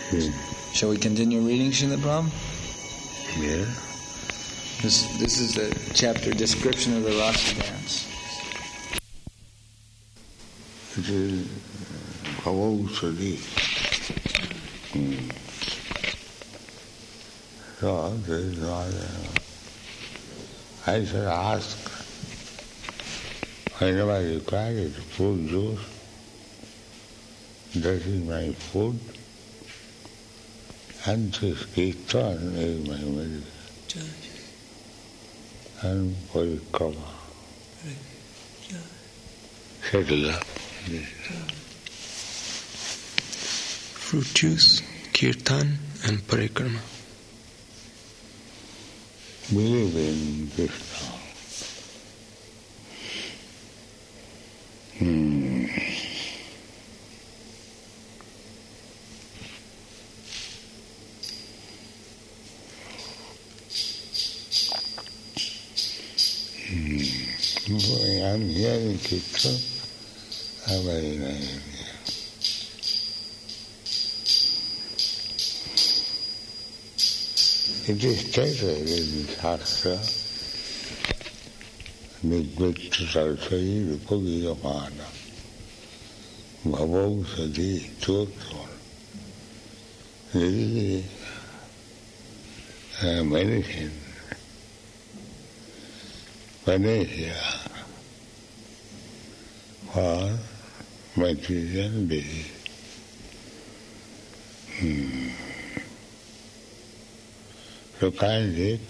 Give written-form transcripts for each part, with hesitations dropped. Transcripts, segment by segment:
Shall we continue reading, Srila Prabhupada? Yeah. This is the chapter description of the Rasa dance. It is Bhavaushadhi. So there is not I should ask whenever I require fruit juice, that is my food, and this kirtan is my meditation, and parikrama. Settle up. Fruit juice, kirtan, and parikrama. Believe in Krishna. I'm here in Kirtan. I'm very nice. It is stated in Shastra, Nigvitta Sarasai Rupagiyamana Bhavaushadhi Chotson. This is medicine, panacea for material disease. So kindly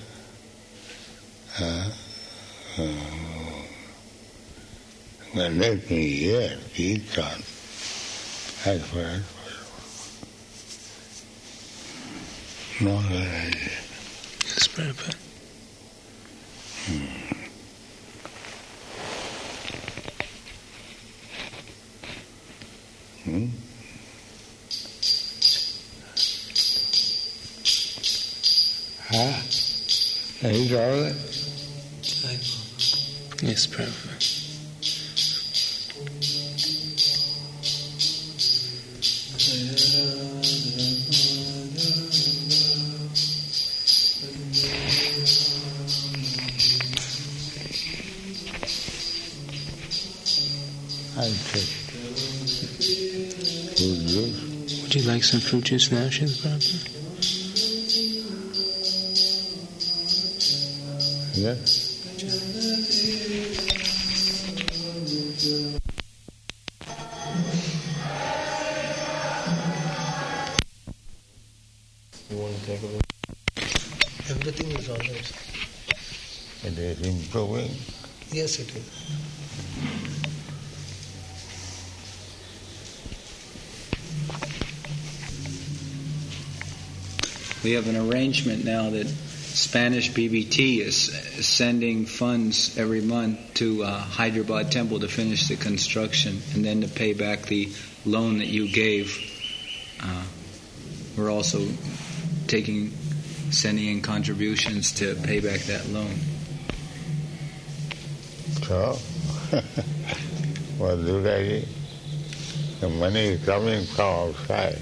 let me hear Kirtan as far as possible. No other idea. Yes, Prabhupada. Is all that? Yes, Prabhupada. I'll take fruit juice. Would you like some fruit juice now, Srila Prabhupada? Yes. You want to take a look? Everything is all right. It is improving. Yes, it is. We have an arrangement now that Spanish BBT is sending funds every month to Hyderabad Temple to finish the construction and then to pay back the loan that you gave. We're also sending in contributions to pay back that loan. So, what do they do? The money is coming from outside.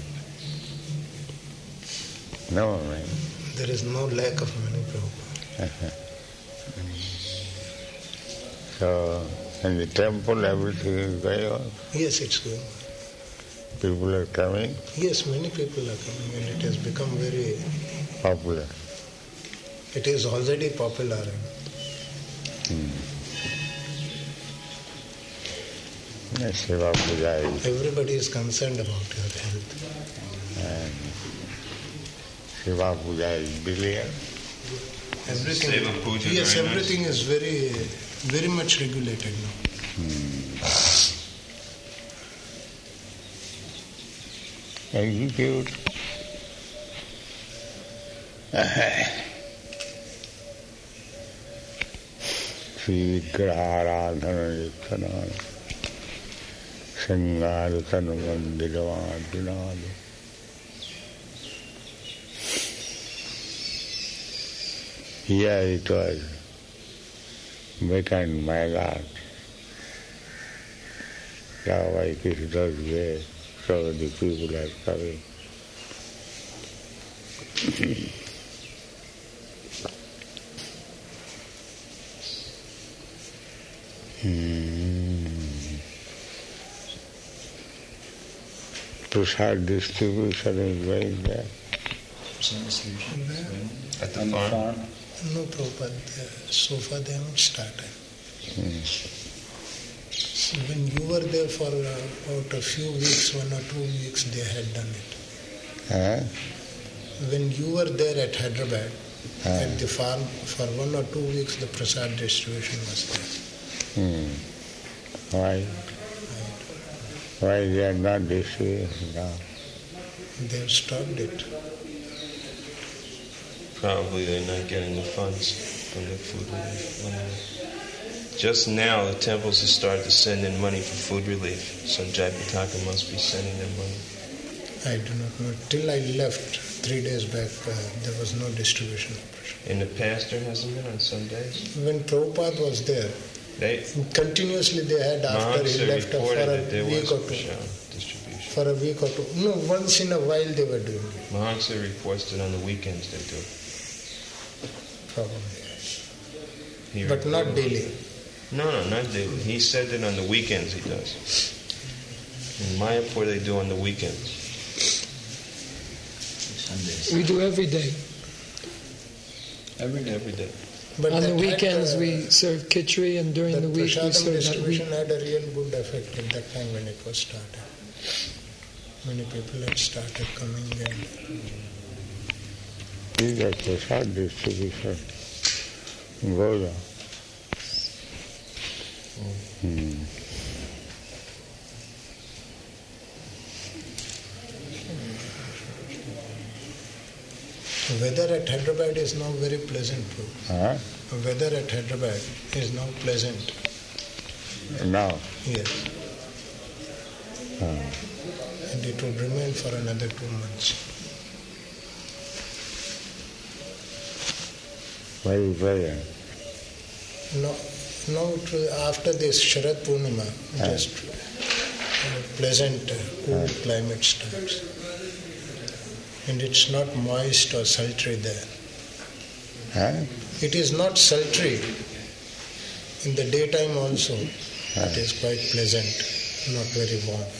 No, man. There is no lack of money, Prabhupada. So, in the temple, everything is going on. Yes, it's going on. People are coming. Yes, many people are coming, and it has become very Popular. It is already popular. Seva Puja is. Everybody is concerned about your health. And Seva Puja is billion. Everything. Seva Puja, yes, very everything is very, very much regulated now. Execute. Sri Vigraharadhana Yukhanana Sangaratana Mandiravadinadu. Here it was vacant my God. Now by Krishna's way, so the people are coming. Prasad distribution is going there. At the On the farm? farm? No, Prabhupada, so far they haven't started. So when you were there for about a few weeks, 1 or 2 weeks, they had done it. Huh? When you were there at Hyderabad, at the farm, for 1 or 2 weeks, the prasad distribution was there. Why? Why they are not distributing now? They have stopped it. Probably they're not getting the funds from the food relief money. Just now, the temples have started to send in money for food relief. So Jayapataka must be sending them money. I do not know. Till I left 3 days back, there was no distribution of prasad. In the past, there hasn't been on some days. When Prabhupada was there, They continuously they had after he Mahamsa left for reported a that there week was or two. prasad distribution. For a week or two. No, once in a while they were doing it, Mahamsa reports that on the weekends they do. probably. He But not reported- daily. No, not daily. He said that on the weekends he does. In Mayapur they do on the weekends. Sundays. We do every day. Every day. But On the that weekends had, we serve khichdi, and during that the week we prasadam serve that distribution week. had a real good effect at that time when it was started. Many people had started coming and These are prasad distribution. Goes on. the weather at Hyderabad is now very pleasant. Huh? The weather at Hyderabad is now pleasant. Now, Yes. And it would remain for another 2 months. very pleasant. Now after this Sharad Purnima, just pleasant, cool climate starts. And it's not moist or sultry there. Huh? It is not sultry. In the daytime also, it is quite pleasant, not very warm.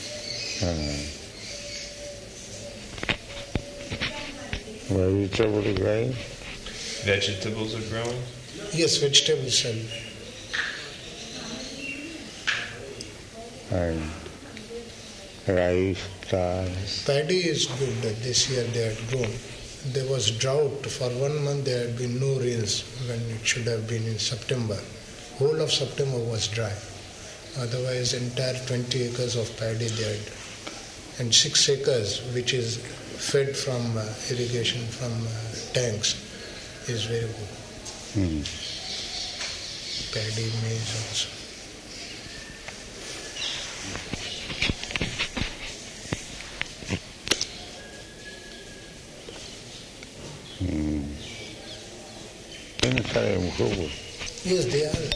Vegetable growing? Vegetables are growing. Yes, vegetables are. And rice, dal. Paddy is good. This year they had grown. There was drought. For 1 month there had been no rains when it should have been in September. Whole of September was dry. Otherwise, entire 20 acres of paddy they had. And 6 acres, which is fed from irrigation from tanks, is very good. Paddy, maize also. Things are improved. Yes, they are.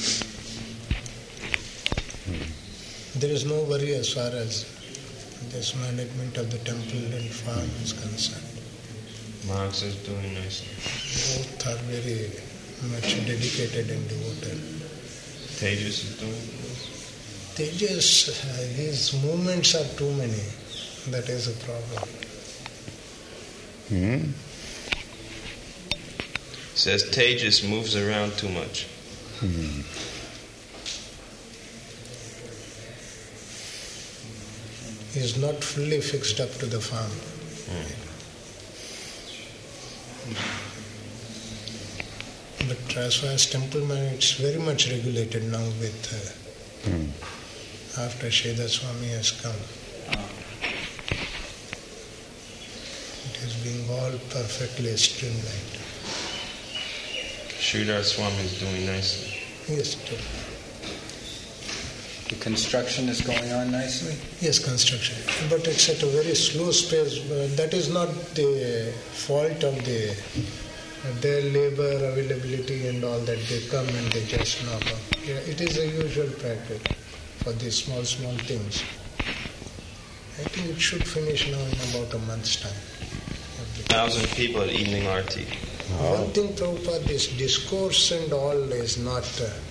There is no worry as far as this management of the temple and farm is concerned. Mahamsa is doing nicely. Both are very much dedicated and devoted. Tejas is doing Tejas, his movements are too many. That is a problem. Says Tejas moves around too much. He is not fully fixed up to the farm. But as far as temple man, it's very much regulated now with after Sheda Swami has come. It is being all perfectly streamlined. Sridhar Swami is doing nicely. Yes, The construction is going on nicely? yes, construction. But it's at a very slow pace. That is not the fault of their labor availability and all that. They come and they just knock off. Yeah, it is a usual practice for these small things. I think it should finish now in about a month's time. Everything. 2,000 people at evening arti. One thing, Prabhupada, this discourse and all is not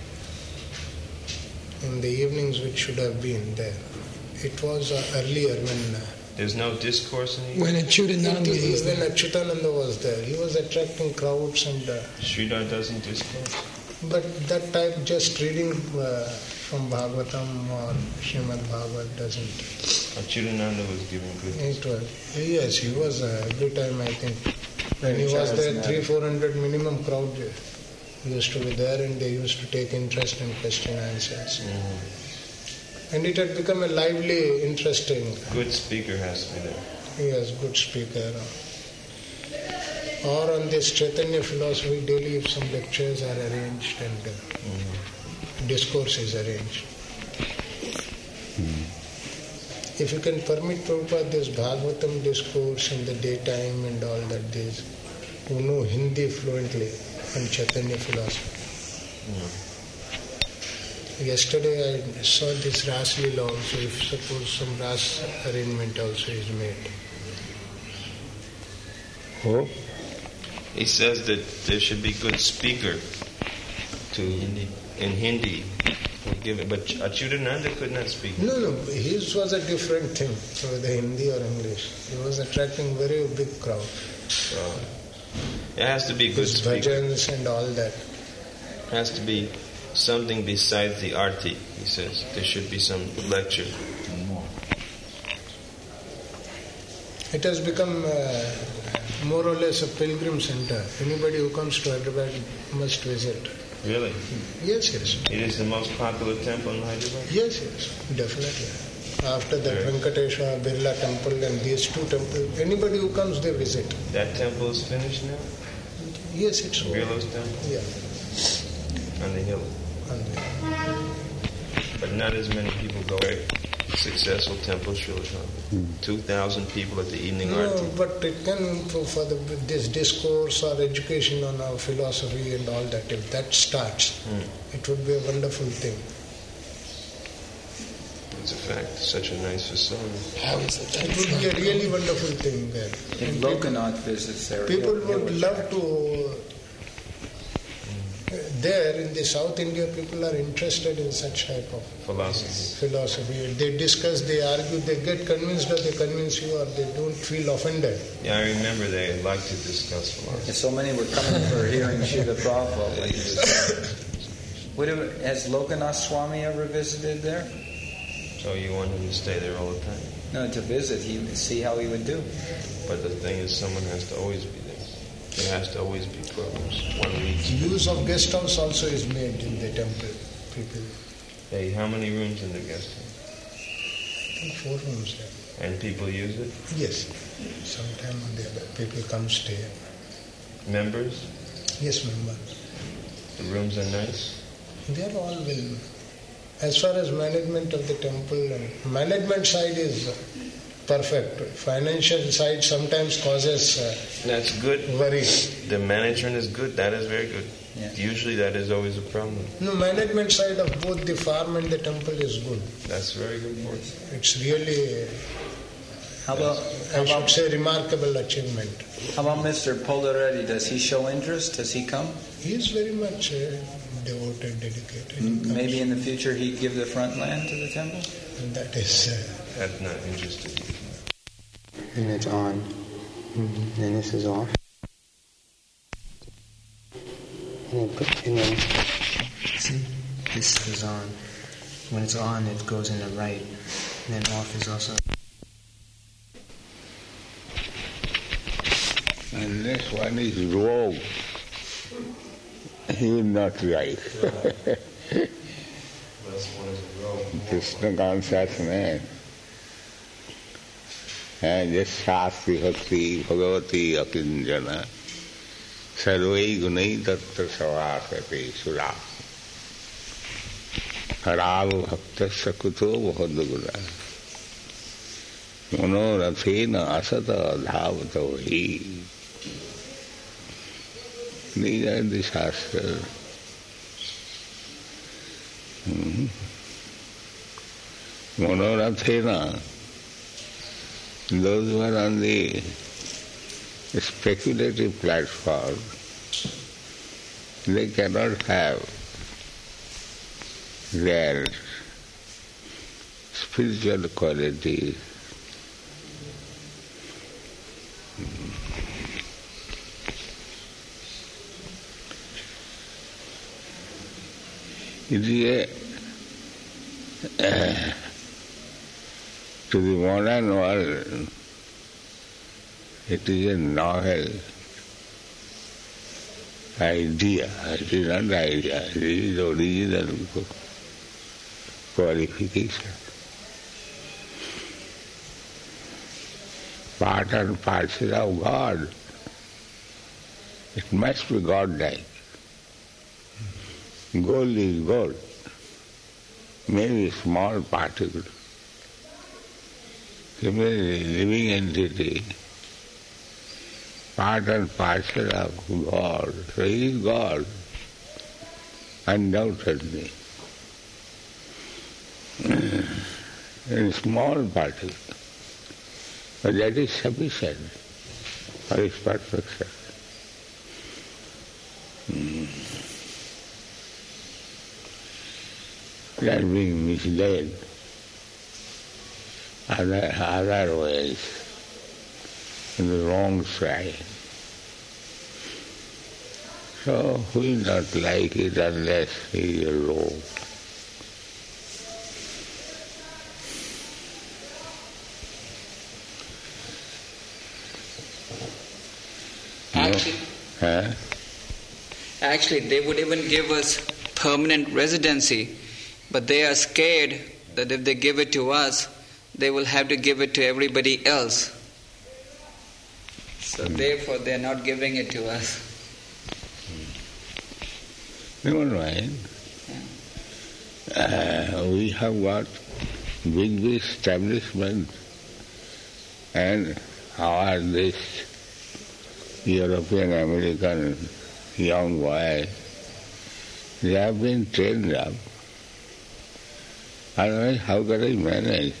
in the evenings which should have been there. It was earlier when... There's no discourse in the When Achyutananda was when there. Achyutananda was there, he was attracting crowds and... Sridhar doesn't discourse? But that type, just reading from Bhagavatam or Srimad Bhagavat doesn't... Achyutananda was giving good It was, yes, he was every time, I think. When he was there, 300-400 minimum crowd used to be there, and they used to take interest in question answers. And it had become a lively, interesting... Good speaker has to be there. Yes, good speaker. Or on this Chaitanya philosophy, daily if some lectures are arranged and discourse is arranged. If you can permit, Prabhupada, this Bhagavatam discourse in the daytime and all that, these who know Hindi fluently and Chaitanya philosophy. Yesterday I saw this Ras Leela also, if suppose some Ras arrangement also is made. Oh, He says that there should be good speaker in Hindi. But Achyutananda could not speak. No, his was a different thing, whether Hindi or English. He was attracting very big crowd. It has to be good His speaker. bhajans and all that. It has to be something besides the arti, he says. There should be some lecture. It has become more or less a pilgrim center. Anybody who comes to Hyderabad must visit. Really? Yes. It is the most popular temple in Hyderabad? Yes, definitely. After that, Venkateshwara, Birla temple and these two temples, anybody who comes, they visit. That temple is finished now? Yes, it's over. Birla's temple? Yeah. On the hill. But not as many people go there. Successful temple, Srila Prabhupada. 2,000 people at the evening No, arti. but it can, for this discourse or education on our philosophy and all that, if that starts, it would be a wonderful thing. It's a fact. Such a nice facility. How is it? It would be a really wonderful thing there. If Lokanath visits there, People he'll would love to... There in the South India, people are interested in such type of philosophy. They discuss, they argue, they get convinced or they convince you or they don't feel offended. Yeah, I remember they like to discuss philosophy. And so many were coming for hearing Srila Prabhupada. Has Lokanath Swami ever visited there? So you want him to stay there all the time? No, to visit, see how he would do. But the thing is, someone has to always be there. There has to always be programs. 1 week. Use of guest house also is made in the temple. People, Hey, how many rooms in the guest house? I think 4 rooms there. And people use it? Yes. Sometime or the other, people come stay. Members? Yes, member. The rooms are nice? They are all well. As far as management of the temple, management side is perfect. Financial side sometimes causes That's good. worry. The management is good. That is very good. Yeah. Usually that is always a problem. No, management side of both the farm and the temple is good. That's very good for it. It's really, How about I should say, remarkable achievement. Mr. Polareddy? Does he show interest? Does he come? He is very much devoted, dedicated. Maybe in the future he'd give the front land to the temple? And that is... That's not interested. And it's on. Then this is off. And then, see, this is on. When it's on, it goes in the right. And then off is also. and this one is wrong. He is not right. Krishna consciousness. And just Shastri Bhakti Bhagavati Akinjana Sarvai Gunai Tattva Savasati Sura Harava Bhakta Sakuto Vahadaguna Manorathena Asata Dhavato Hi. These are the Shastras. Manorathena. Those who are on the speculative platform, they cannot have their spiritual qualities it is to the modern world, it is a novel idea. It is not idea, it is original qualification. Part and parcel of God. It must be God-like. Gold is gold, maybe small particle. Similarly, living entity, part and parcel of God. So he is God, undoubtedly. In small particle. But that is sufficient for his perfection. That being misled otherwise in the wrong side. So we will not like it unless he is alone. Actually, they would even give us permanent residency, but they are scared that if they give it to us, they will have to give it to everybody else. So therefore, they are not giving it to us. Never mind. We have got big establishment, and how are this European American young boy, they have been trained up. Otherwise, how can I manage?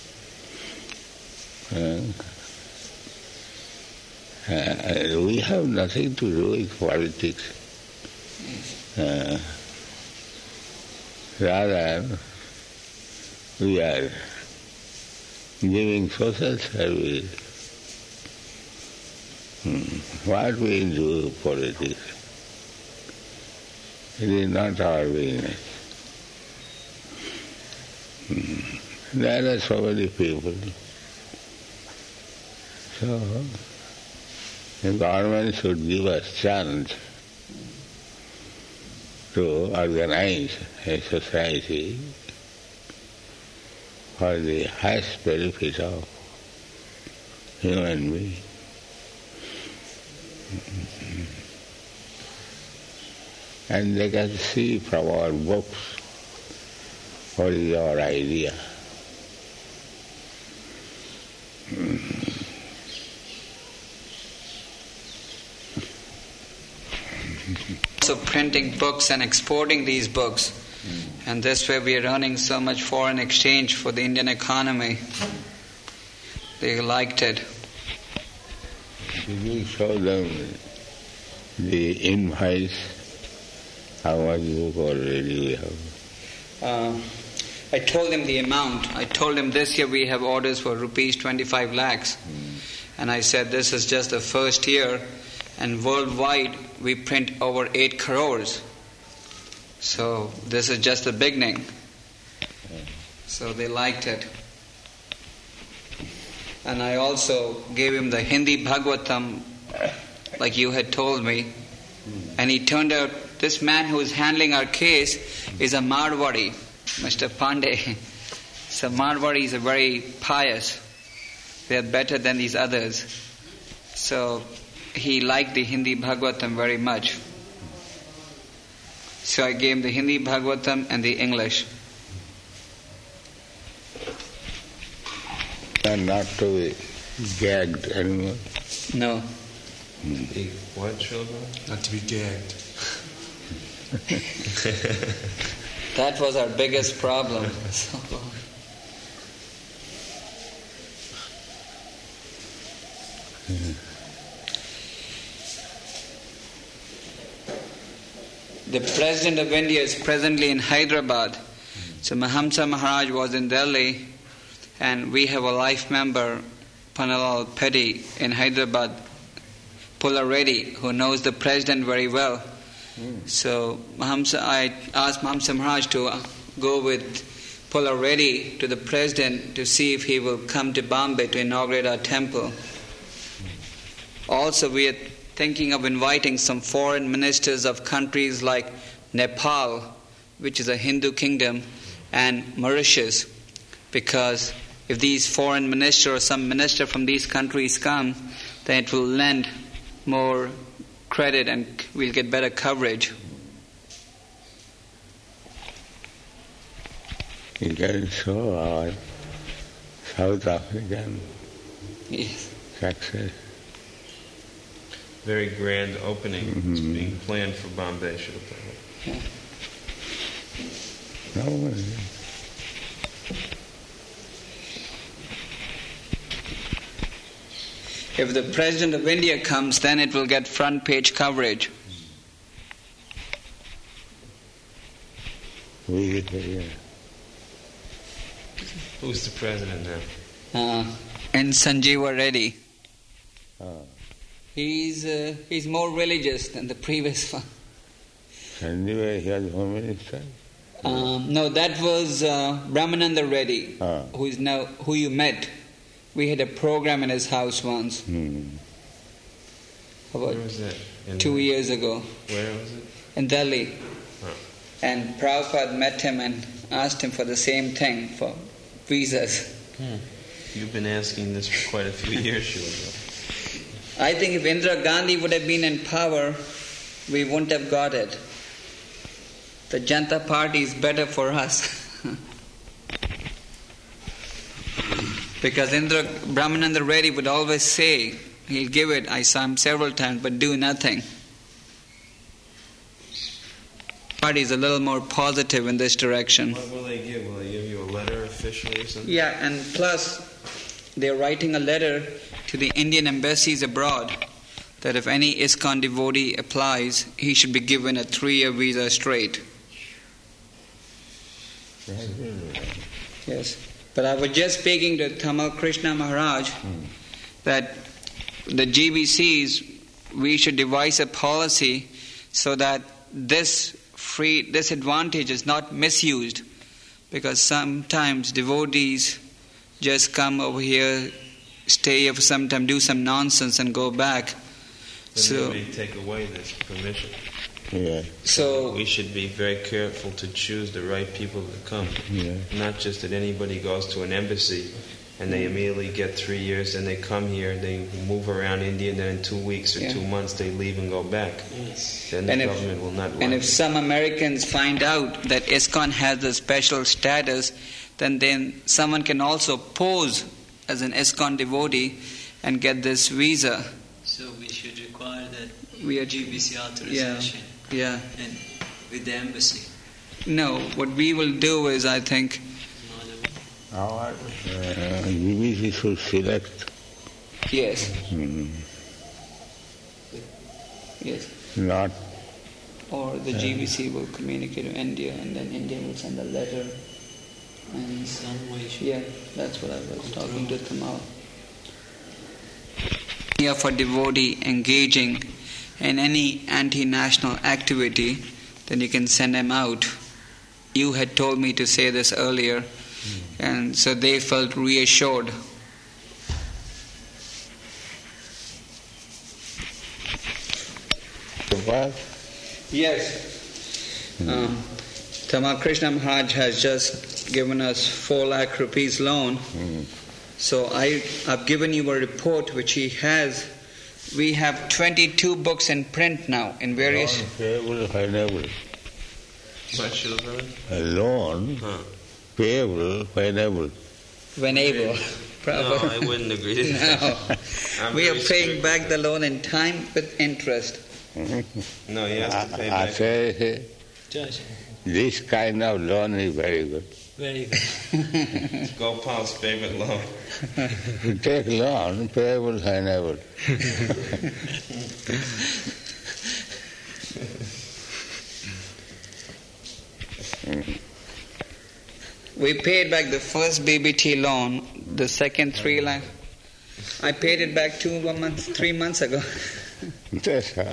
We have nothing to do with politics. Rather, we are giving social service. What we do politics? It is not our business. There are so many people. So, the government should give us chance to organize a society for the highest benefit of human beings. And they can see from our books what is our idea. So printing books and exporting these books, and this way we are earning so much foreign exchange for the Indian economy. They liked it. Did you show them the invoice? How much book already we have? I told him the amount. I told him this year we have orders for rupees 25 lakhs. And I said this is just the first year, and worldwide we print over 8 crores. So this is just the beginning. So they liked it. And I also gave him the Hindi Bhagavatam, like you had told me. And he turned out, this man who is handling our case is a Marwari, Mr. Pandey. So Marwaris are very pious. They are better than these others. So he liked the Hindi Bhagavatam very much. So I gave him the Hindi Bhagavatam and the English. And not to be gagged anymore? No. What, children? Not to be gagged. That was our biggest problem. the President of India is presently in Hyderabad. So Mahamsa Maharaj was in Delhi, and we have a life member, Pannalal Petty, in Hyderabad, Pulla Reddy, who knows the President very well. So I asked Mahamsa Maharaj to go with Pulla Reddy to the President to see if he will come to Bombay to inaugurate our temple. Also, we are thinking of inviting some foreign ministers of countries like Nepal, which is a Hindu kingdom, and Mauritius, because if these foreign ministers or some minister from these countries come, then it will lend more credit and we'll get better coverage. You can show our South African success. Very grand opening. It's being planned for Bombay, Srila Prabhupada. No, If the President of India comes, then it will get front page coverage. Who's the President now? And Sanjeeva Reddy. He's more religious than the previous one. Sanjeeva, he has Home Minister? No, that was Brahmananda Reddy, who you met. We had a program in his house once. About Where was that? 2 years ago. Where was it? In Delhi. And Prabhupada met him and asked him for the same thing, for visas. You've been asking this for quite a few years, Srila. I think if Indira Gandhi would have been in power, we wouldn't have got it. The Janata Party is better for us. Because Brahmananda Reddy would always say, he'll give it, I saw him several times, but do nothing. Party is a little more positive in this direction. What will they give? Will they give you a letter officially or something? Yeah, and plus, they're writing a letter to the Indian embassies abroad that if any ISKCON devotee applies, he should be given a 3-year visa straight. Yes. But I was just speaking to Tamal Krishna Maharaj that the GBCs, we should devise a policy so that this advantage is not misused, because sometimes devotees just come over here, stay here for some time, do some nonsense and go back. Then they take away this permission. Yeah. So we should be very careful to choose the right people to come. Yeah. Not just that anybody goes to an embassy and they immediately get 3 years, then they come here, they move around India, and then in 2 weeks or 2 months they leave and go back. Then the government will not like And if some Americans find out that ISKCON has a special status, then someone can also pose as an ISKCON devotee and get this visa. So we should require that We are GBC authorization. Yeah. And with the embassy. No, what we will do is, I think, Our GBC should select. yes. Yes. Not. Or the GBC will communicate to India, and then India will send a letter. And Some way. yeah, that's what I was talking to Tamal. For devotee engaging in any anti-national activity, then you can send them out. You had told me to say this earlier, and so they felt reassured. What? Yes. Tamal Krishna Maharaj has just given us 4 lakh rupees loan. So I've given you a report which he has. We have 22 books in print now in various... Payable, whenever. What, Srila? A loan, payable, whenever. Whenever. No, I wouldn't agree to that. No. We are paying back the loan in time with interest. No, he has to pay I back. say, this kind of loan is very good. Very good. Gopal's favorite loan. You take loan, payable whenever. We paid back the first BBT loan, the second 3 lakhs. I paid it back 3 months ago. That's all.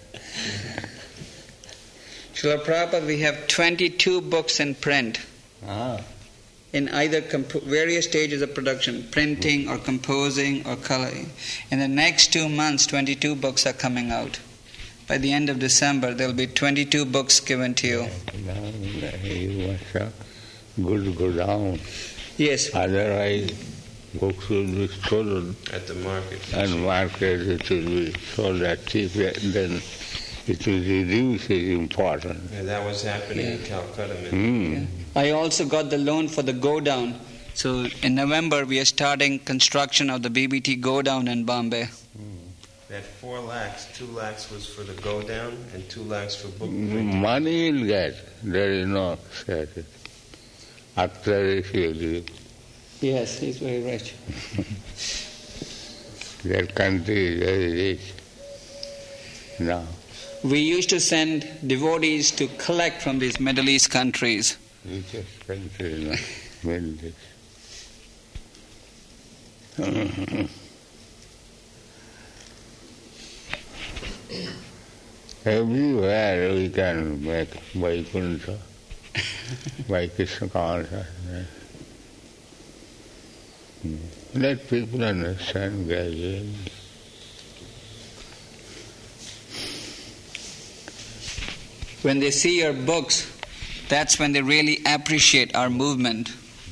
Srila Prabhupada, we have 22 books in print. In either various stages of production, printing or composing or coloring. In the next 2 months, 22 books are coming out. By the end of December, there will be 22 books given to you. You must good go down. Yes. Otherwise, books will be stolen At the market. and market it will be sold at cheap, then it will reduce its importance. Yeah, that was happening in Calcutta. I also got the loan for the go down. So in November, we are starting construction of the BBT go down in Bombay. That 4 lakhs, 2 lakhs was for the go down and 2 lakhs for book printing. Money will get, there is no status. After it will give. Yes, he's very rich. Their country is very rich now. We used to send devotees to collect from these Middle East countries. Richest country now, Middle East. Everywhere we can make Vaikuntha, by Krishna consciousness. Let people understand gradually. When they see your books, that's when they really appreciate our movement.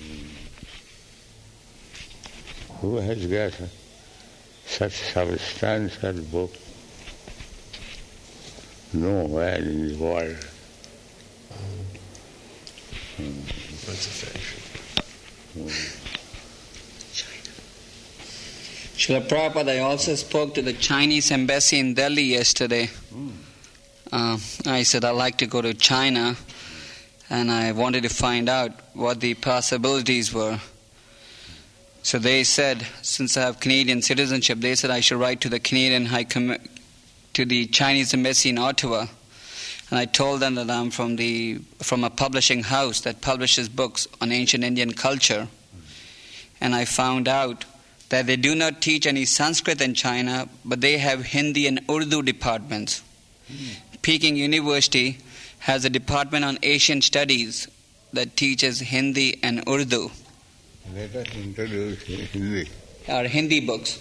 Who has got such substantial book? Nowhere in the world. That's a fact. Srila Prabhupada, I also spoke to the Chinese embassy in Delhi yesterday. I said I'd like to go to China, and I wanted to find out what the possibilities were. So they said, since I have Canadian citizenship, they said I should write to the Canadian to the Chinese embassy in Ottawa. And I told them that I'm from a publishing house that publishes books on ancient Indian culture. And I found out that they do not teach any Sanskrit in China, but they have Hindi and Urdu departments. Peking University has a department on Asian studies that teaches Hindi and Urdu. Let us introduce Hindi. Our Hindi books.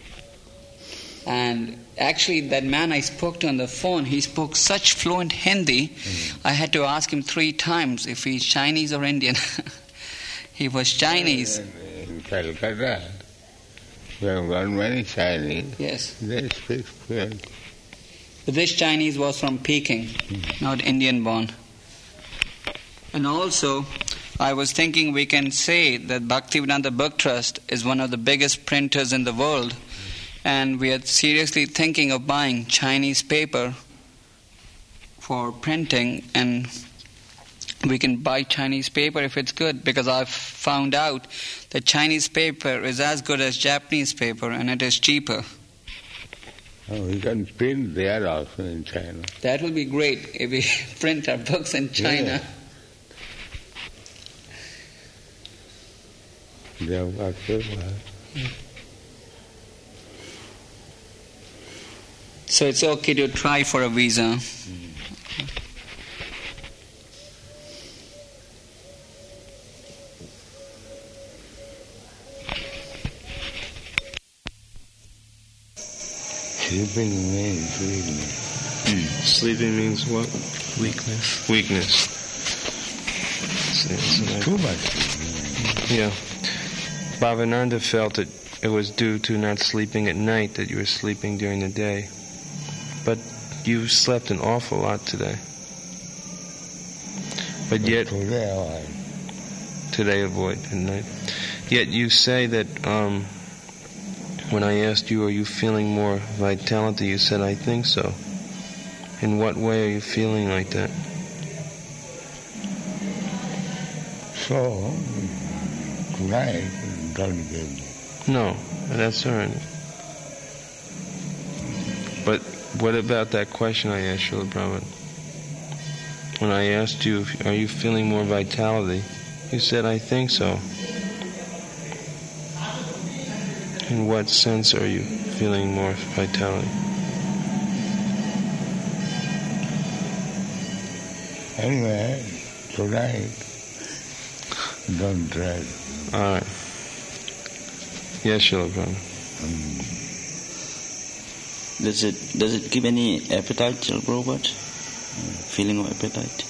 And actually, that man I spoke to on the phone, he spoke such fluent Hindi, I had to ask him 3 times if he's Chinese or Indian. He was Chinese. In Calcutta, we have got many Chinese. Yes. They speak fluent. But this Chinese was from Peking, not Indian born. And also, I was thinking we can say that Bhaktivedanta Book Trust is one of the biggest printers in the world, and we are seriously thinking of buying Chinese paper for printing, and we can buy Chinese paper if it's good, because I've found out that Chinese paper is as good as Japanese paper, and it is cheaper. Oh, we can print there also in China. That will be great if we print our books in China. Yeah. They have got paper. So it's okay to try for a visa. Sleeping means weakness. Sleeping means what? Weakness. Weakness. Too much. Yeah. Bhavananda felt that it was due to not sleeping at night that you were sleeping during the day. But you slept an awful lot today. But yet... Today avoid at night. Yet you say that when I asked you, are you feeling more vitality, you said, I think so. In what way are you feeling like that? So, tonight, don't give me. No, that's all right. But what about that question I asked Srila Prabhupada? When I asked you, are you feeling more vitality, You said, I think so. In what sense are you feeling more vitality? Anyway, tonight, don't drag. All right. Yes, Srila Prabhupada. Does it give any appetite, Srila Prabhupada? Feeling of appetite?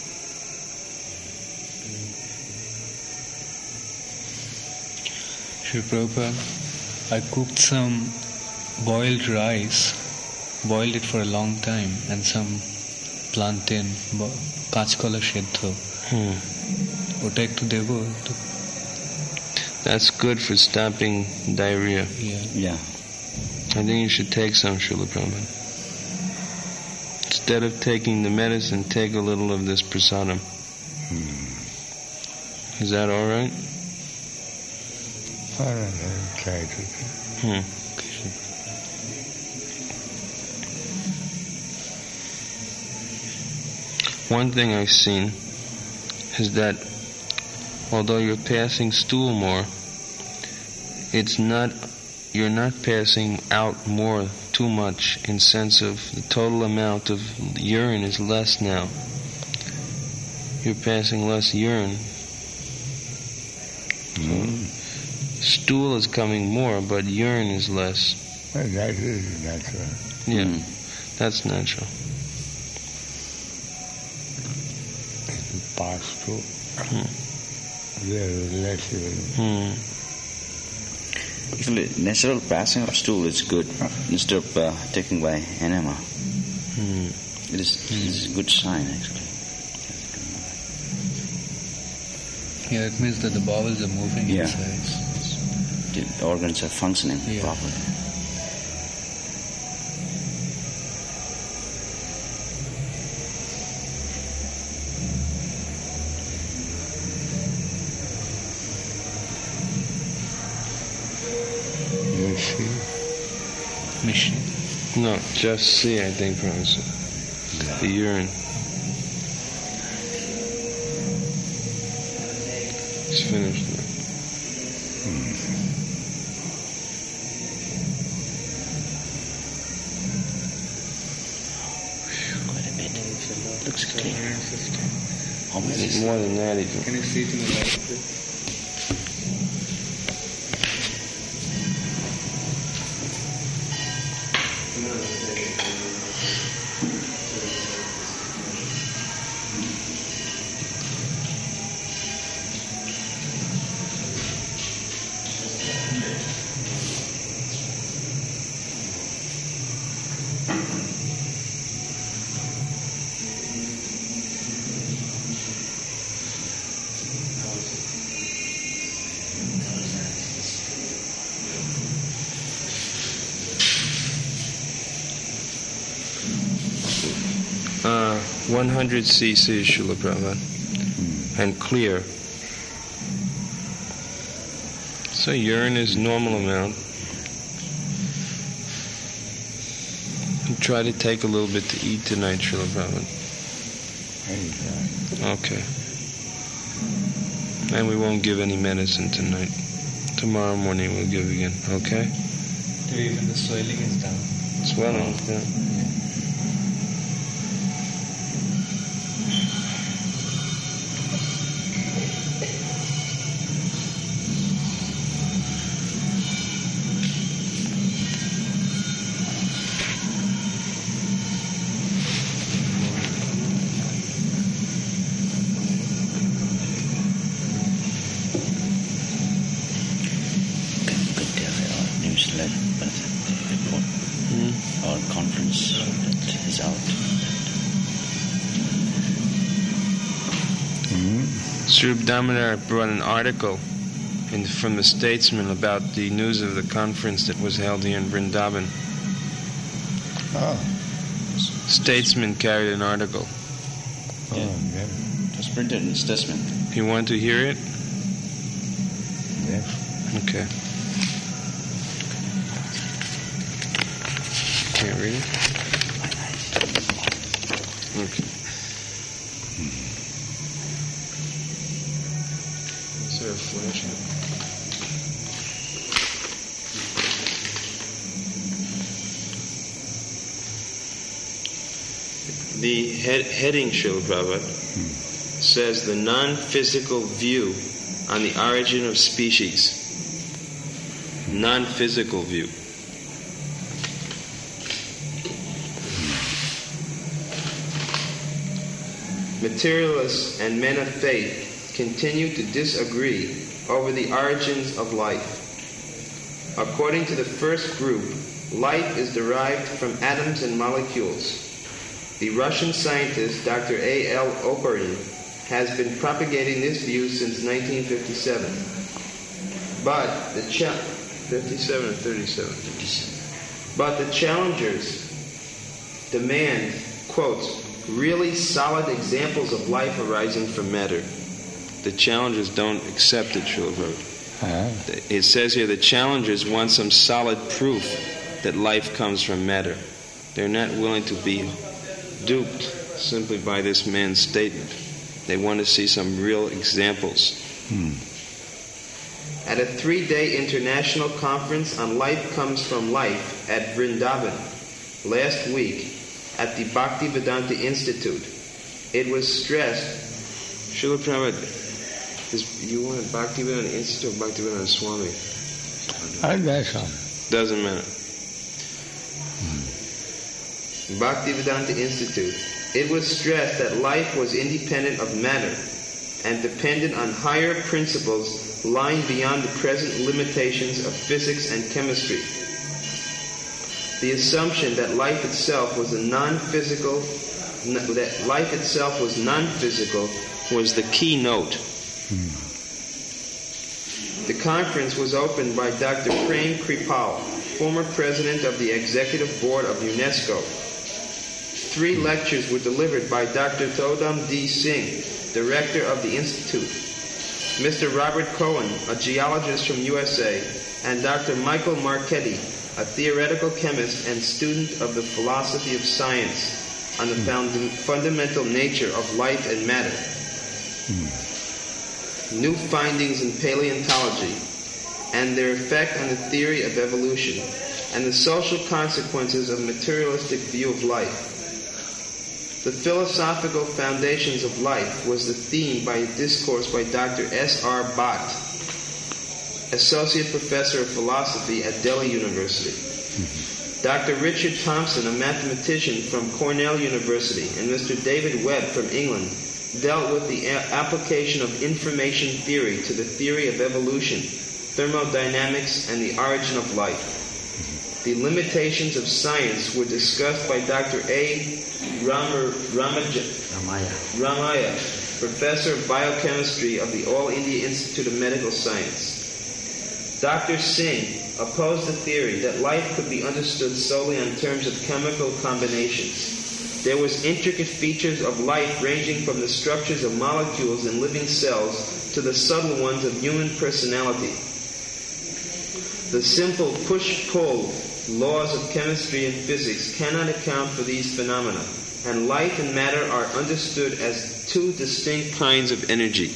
Sri Prabhupada, I cooked some boiled rice, boiled it for a long time, and some plantain, kachkola seddho. ওটা একটু দেবো? That's good for stopping diarrhea. Yeah. I think you should take some, Srila Prabhupada. Instead of taking the medicine, take a little of this prasadam. Is that all right? All right, I'll try to. One thing I've seen is that although you're passing stool more, you're not passing out more too much in sense of the total amount of urine is less now. You're passing less urine. Stool is coming more, but urine is less. Well, that is natural. Yeah, that's natural. Pass through. There is less urine. Actually, natural passing of stool is good instead of taking by enema. It is a good sign, actually. Yeah, it means that the bowels are moving inside. The organs are functioning properly. Machine. No, just see, I think, Professor. The urine. It's finished now. Quite a bit. Looks clear. How much is More than that, even. Can you see it in the light, please? Uh, 100 cc, Srila Prabhupada, and clear. So urine is normal amount. And try to take a little bit to eat tonight, Srila Prabhupada. Okay. And we won't give any medicine tonight. Tomorrow morning we'll give again, okay? Even the swelling is down. Swelling, yeah. newsletter report or conference that is out. Sri Damodar brought an article from the Statesman about the news of the conference that was held here in Vrindavan. Oh. Statesman carried an article. Yeah. It was printed in Statesman. You want to hear it? Yes. Okay. Can't read it? Okay. The heading, Srila Prabhupada, says the non-physical view on the origin of species. Non-physical view. Materialists and men of faith continue to disagree over the origins of life. According to the first group, life is derived from atoms and molecules. The Russian scientist Dr. A.L. Oparin has been propagating this view since 1957. But the 57 or 37. But the challengers demand, quote, really solid examples of life arising from matter. The challengers don't accept it, Srila Prabhupada. It says here the challengers want some solid proof that life comes from matter. They're not willing to be duped simply by this man's statement. They want to see some real examples. At a 3-day international conference on life comes from life at Vrindavan last week at the Bhaktivedanta Institute, it was stressed. Srila Prabhupada, you want Bhaktivedanta Institute or Bhaktivedanta Swami? Doesn't matter. Bhaktivedanta Institute. It was stressed that life was independent of matter and dependent on higher principles lying beyond the present limitations of physics and chemistry. The assumption that life itself was non-physical was the keynote. The conference was opened by Dr. Prem Kripal, former president of the executive board of UNESCO. 3 lectures were delivered by Dr. Todam D. Singh, director of the Institute, Mr. Robert Cohen, a geologist from USA, and Dr. Michael Marchetti, a theoretical chemist and student of the philosophy of science on the fundamental nature of life and matter. New findings in paleontology and their effect on the theory of evolution and the social consequences of materialistic view of life. The philosophical foundations of life was the theme by a discourse by Dr. S.R. Bhatt, Associate Professor of Philosophy at Delhi University. Dr. Richard Thompson, a mathematician from Cornell University, and Mr. David Webb from England dealt with the application of information theory to the theory of evolution, thermodynamics, and the origin of life. The limitations of science were discussed by Dr. A. Ramaya, Professor of Biochemistry of the All India Institute of Medical Science. Dr. Singh opposed the theory that life could be understood solely on terms of chemical combinations. There was intricate features of life ranging from the structures of molecules in living cells to the subtle ones of human personality. The simple push-pull laws of chemistry and physics cannot account for these phenomena, and life and matter are understood as 2 distinct kinds of energy.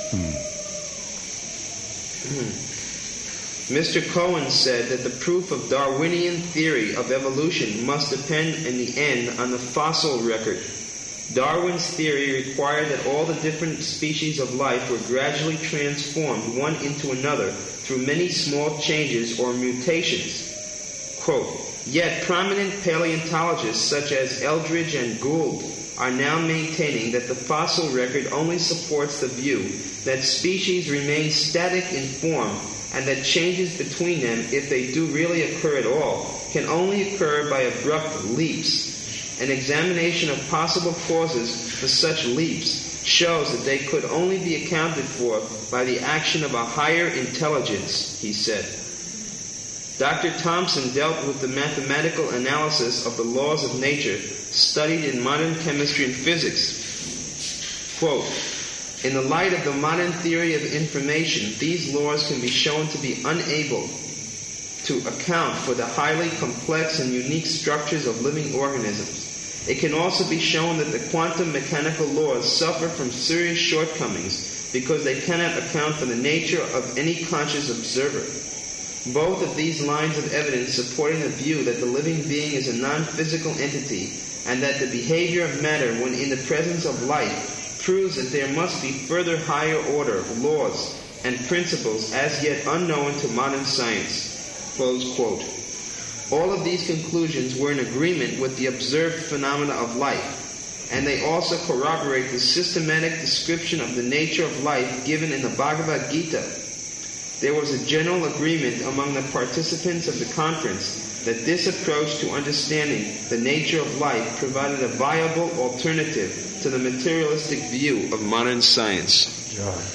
Mr. Cohen said that the proof of Darwinian theory of evolution must depend in the end on the fossil record. Darwin's theory required that all the different species of life were gradually transformed one into another through many small changes or mutations. Quote, yet prominent paleontologists such as Eldridge and Gould are now maintaining that the fossil record only supports the view that species remain static in form and that changes between them, if they do really occur at all, can only occur by abrupt leaps. An examination of possible causes for such leaps shows that they could only be accounted for by the action of a higher intelligence, he said. Dr. Thompson dealt with the mathematical analysis of the laws of nature studied in modern chemistry and physics. Quote, in the light of the modern theory of information, these laws can be shown to be unable to account for the highly complex and unique structures of living organisms. It can also be shown that the quantum mechanical laws suffer from serious shortcomings because they cannot account for the nature of any conscious observer. Both of these lines of evidence supporting the view that the living being is a non-physical entity and that the behavior of matter when in the presence of light proves that there must be further higher order, laws, and principles as yet unknown to modern science. Close quote. All of these conclusions were in agreement with the observed phenomena of life, and they also corroborate the systematic description of the nature of life given in the Bhagavad Gita. There was a general agreement among the participants of the conference that this approach to understanding the nature of life provided a viable alternative to the materialistic view of modern science.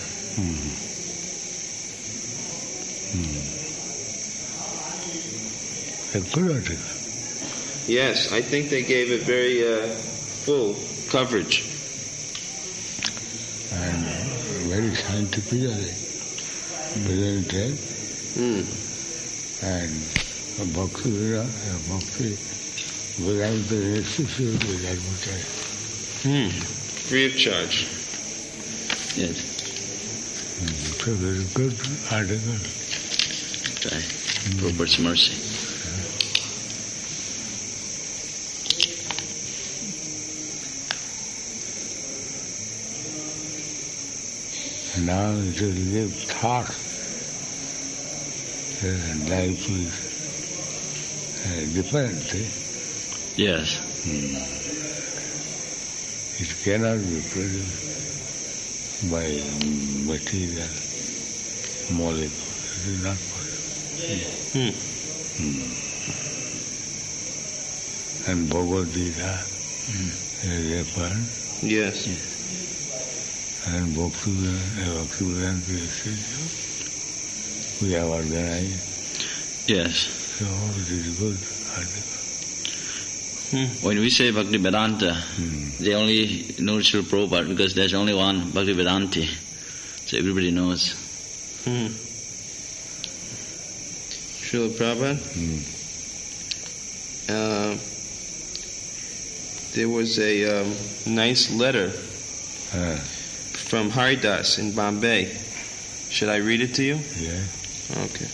Yes, I think they gave it very full coverage. And very scientifically presented. And Bhakti Vedanta Institute is advertised. Free of charge. Yes. It's a very good article. Try. Prabhupada's mercy. Now it will give thought. Life is different. Yes. It cannot be produced by material molecule. It is not possible. And Bhagavad Gita is referred. Yes. And Bhakti Vedanta Institute, we have organized. Yes. So it is good article. When we say Bhakti Vedanta, they only know Srila Prabhupada because there's only one Bhakti Vedanti. So everybody knows. Srila Prabhupada? There was a nice letter from Haridas in Bombay. Should I read it to you? Yeah. Okay.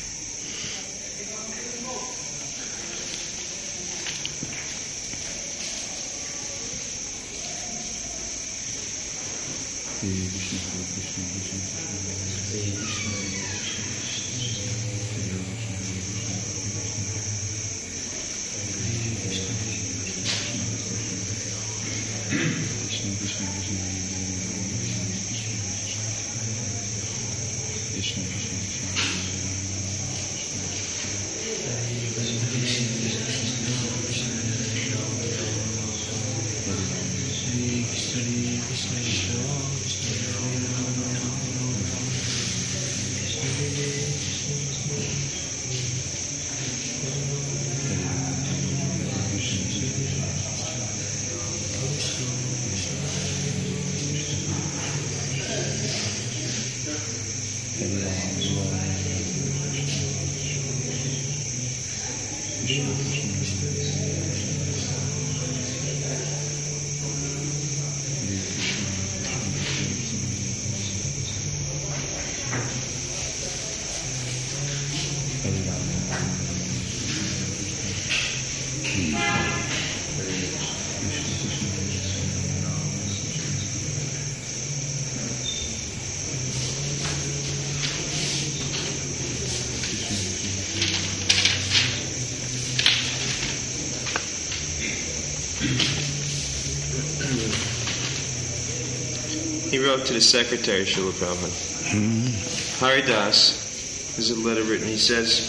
He wrote to the secretary, Srila Prabhupada. Haridas, there's a letter written. He says,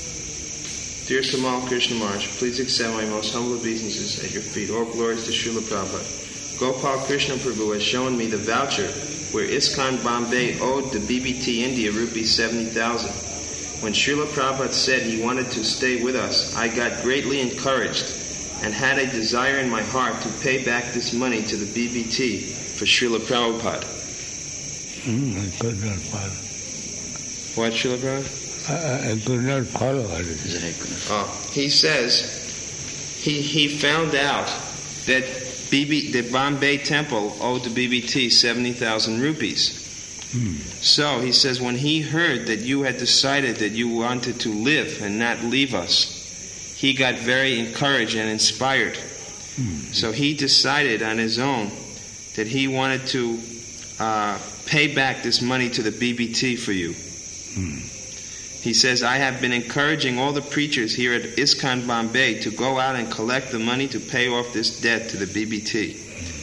Dear Tamal Krishna Maharaj, please accept my most humble obeisances at your feet. All glories to Srila Prabhupada. Gopal Krishna Prabhu has shown me the voucher where ISKCON Bombay owed the BBT India rupees 70,000. When Srila Prabhupada said he wanted to stay with us, I got greatly encouraged and had a desire in my heart to pay back this money to the BBT for Srila Prabhupada. I could not follow. What, Srila Prabhupada? I could not follow it. He says he found out that the Bombay temple owed the BBT 70,000 rupees. So he says, when he heard that you had decided that you wanted to live and not leave us, he got very encouraged and inspired. So he decided on his own that he wanted to pay back this money to the BBT for you. He says, I have been encouraging all the preachers here at ISKCON Bombay to go out and collect the money to pay off this debt to the BBT.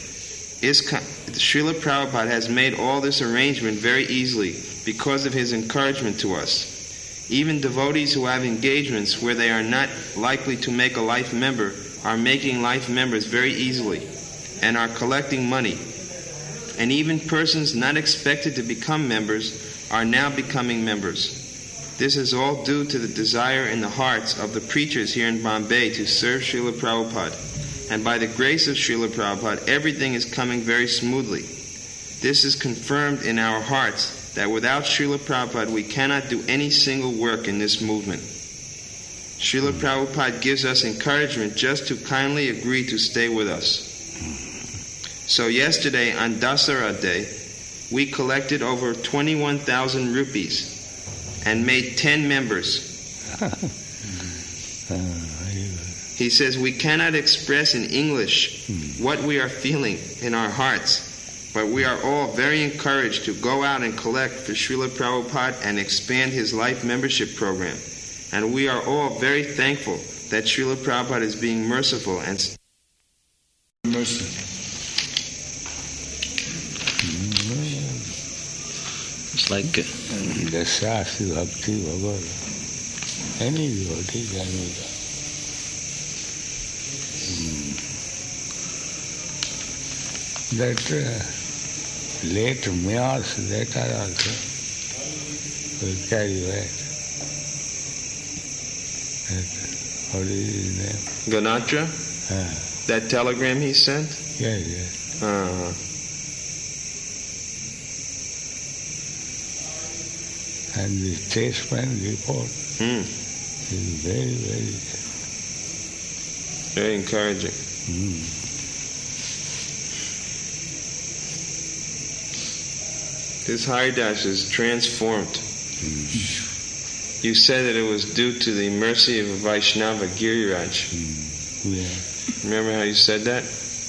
Srila Prabhupada has made all this arrangement very easily because of his encouragement to us. Even devotees who have engagements where they are not likely to make a life member are making life members very easily and are collecting money. And even persons not expected to become members are now becoming members. This is all due to the desire in the hearts of the preachers here in Bombay to serve Srila Prabhupada. And by the grace of Srila Prabhupada, everything is coming very smoothly. This is confirmed in our hearts that without Srila Prabhupada we cannot do any single work in this movement. Srila Prabhupada gives us encouragement just to kindly agree to stay with us. So yesterday on Dasara Day, we collected over 21,000 rupees and made 10 members. He says, we cannot express in English what we are feeling in our hearts, but we are all very encouraged to go out and collect for Srila Prabhupada and expand his life membership program. And we are all very thankful that Srila Prabhupada is being merciful and It's like the Shastri Bhakti Bhagavad. Any devotee can do that. That late Myas later also will carry back. What is his name? Ganatra? That telegram he sent? Yes. And the statesman report is very, very encouraging. This Haridas is transformed. You said that it was due to the mercy of a Vaishnava, Giriraj. Remember how you said that?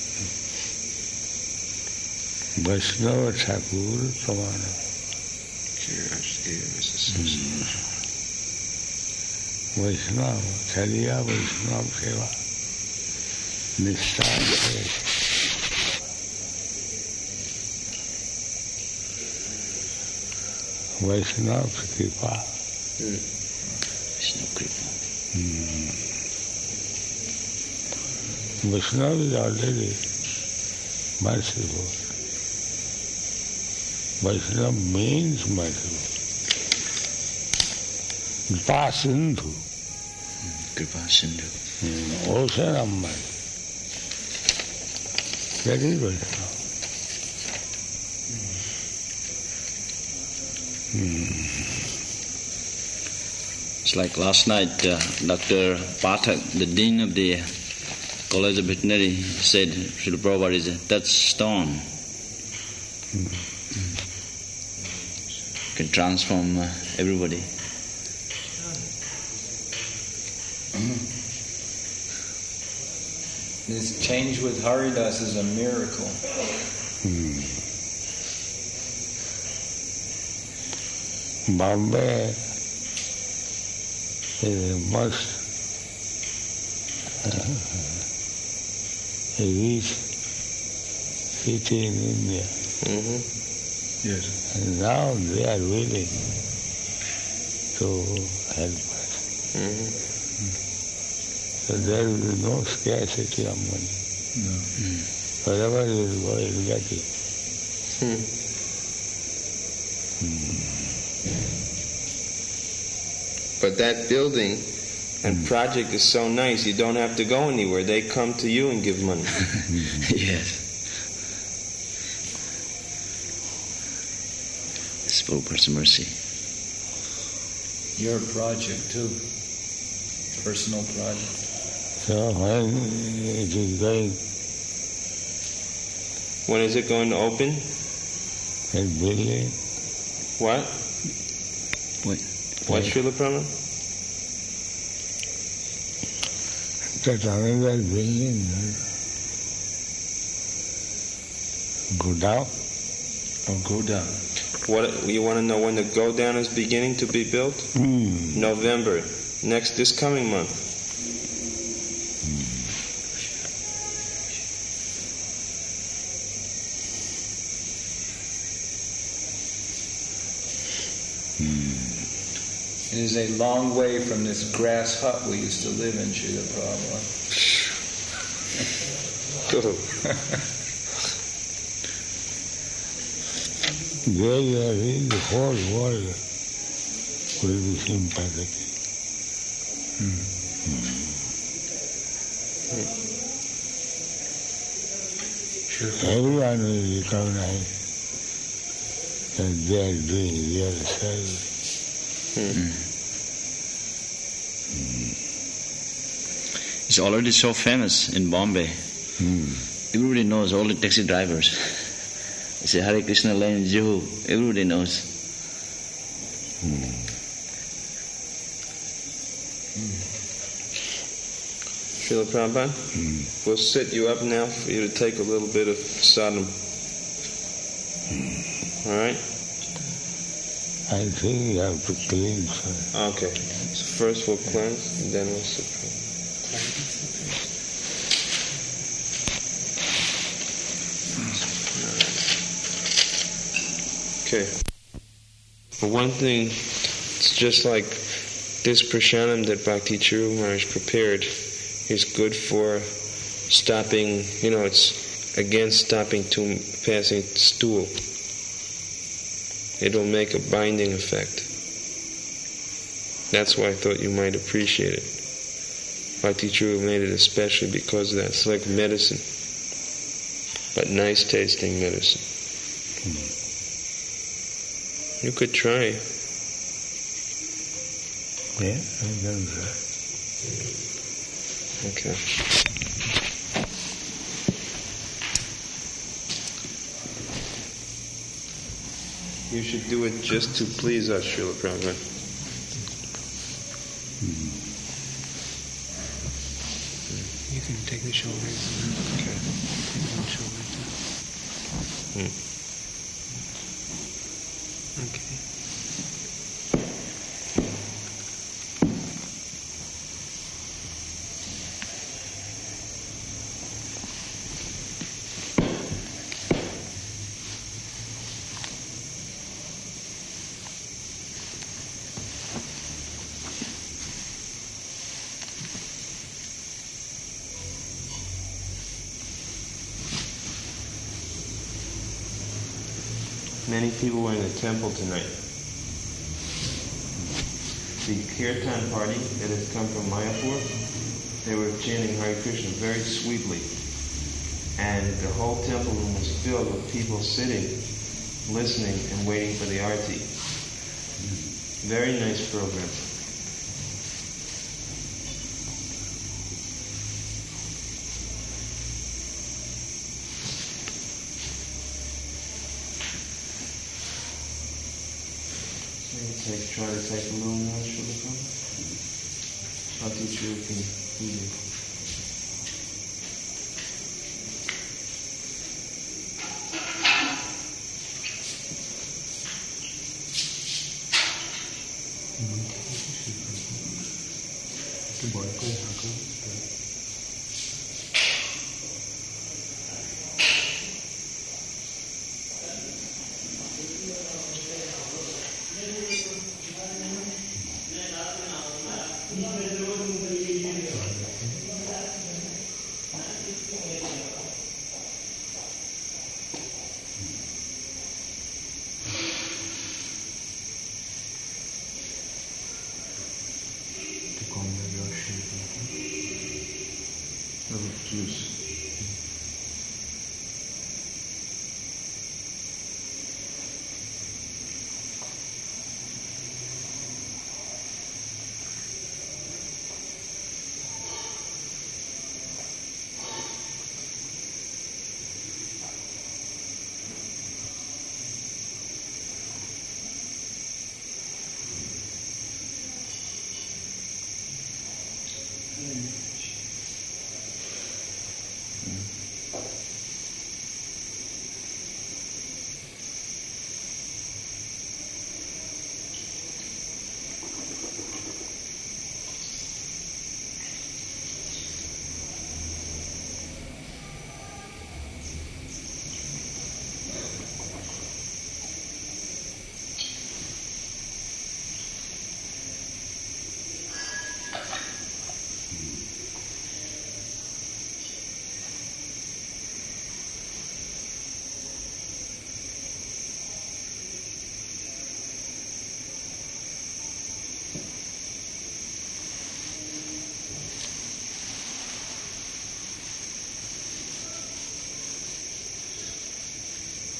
Vaishnava Thakur Pramana. Giriraj gave him his association. Vaishnava, Chariya Vaishnava Seva. Nishtha Seva. Vaishnava Kripa. Vishnu Kripa. Vaishnava is already merciful. Vaishnava means merciful. Kripa Sindhu. Kripa Sindhu. Ocean of mercy. That is Vaishnava. It's like last night, Dr. Pathak, the dean of the College of Veterinary, said Srila Prabhupada is a touchstone. Can transform everybody. This change with Haridas is a miracle. Bombay is the most rich city in India. Yes. And now they are willing to help us. So there will be no scarcity of money. No. Wherever you go, you will get it. But that building and project is so nice, you don't have to go anywhere. They come to you and give money. Yes. It's Prabhupada's mercy. Your project too. Personal project. So when it is going, When is it going to open? that building, What? What? What, Srila Prabhupada? That another building go down. Go down. What, you want to know when the go down is beginning to be built? November. This coming month. It is a long way from this grass hut we used to live in, Srila Prabhupada. There the whole world will be sympathetic. Everyone will recognize that they are doing their service. It's already so famous in Bombay. Everybody knows, all the taxi drivers. It's a Hare Krishna lane, Juhu. Everybody knows. Srila Prabhupada, we'll set you up now for you to take a little bit of sadhana. All right? I think we have to clean first. Okay. So first we'll cleanse, and then we'll sit. Okay. For one thing, it's just like this prasadam that Bhakti Charu Maharaj prepared is good for stopping, it's against stopping to passing stool. It will make a binding effect. That's why I thought you might appreciate it. Bhakti Charu made it especially because of that. It's like medicine, but nice tasting medicine. You could try. Yeah, I've done that. Okay. You should do it just to please us, Srila Prabhupada. You can take the shoulders. Okay. One shoulder down. Okay. Many people were in the temple tonight. The kirtan party that has come from Mayapur, they were chanting Hare Krishna very sweetly. And the whole temple room was filled with people sitting, listening, and waiting for the arati. Very nice program. Try to take a little more, Srila Prabhupada. I'll teach you if you need it. Juice.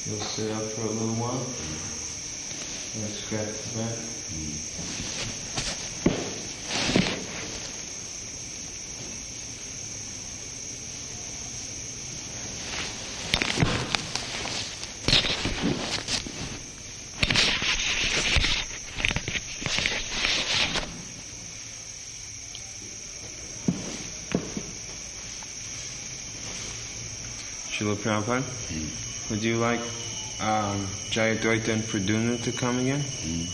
You'll sit up for a little while. And scratch the back. Srila Prabhupada, would you like Jayadvaita and Praduna to come again?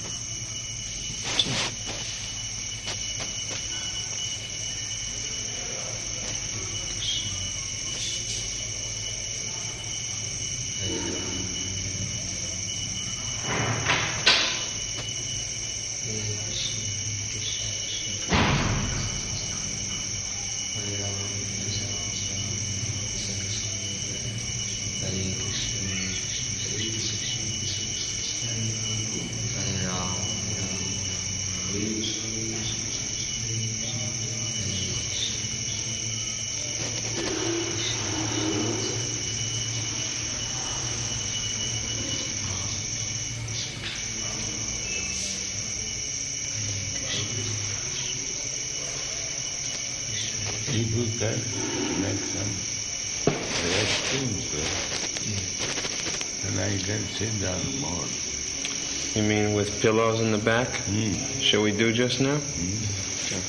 If you can make some resting then I can sit down more. You mean with pillows in the back? Shall we do just now? Okay.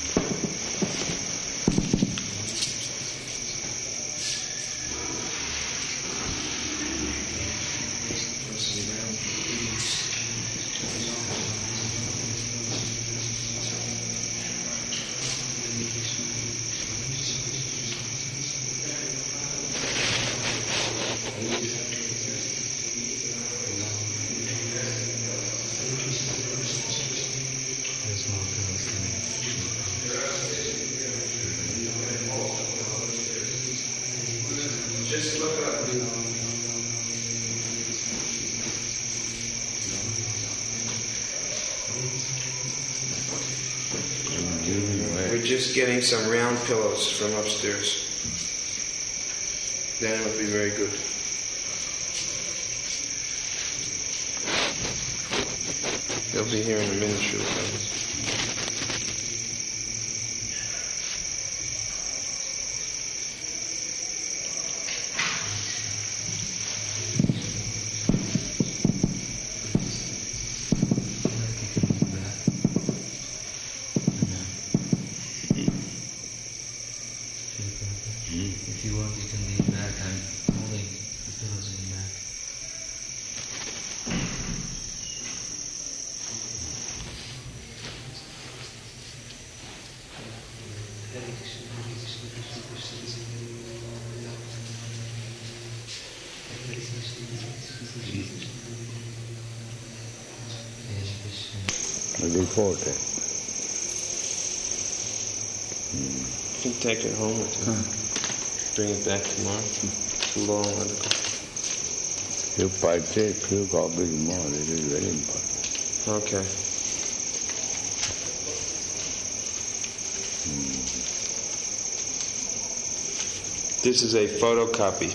Just look up. We're just getting some round pillows from upstairs. Then it'll be very good. They'll be here in a minute, Srila. If you want, you can lean back. I'm holding the pillows in the back. Before that. You can take it home with you. Bring it back tomorrow. Too long. You partake few copies more, it is very important. Okay. This is a photocopy.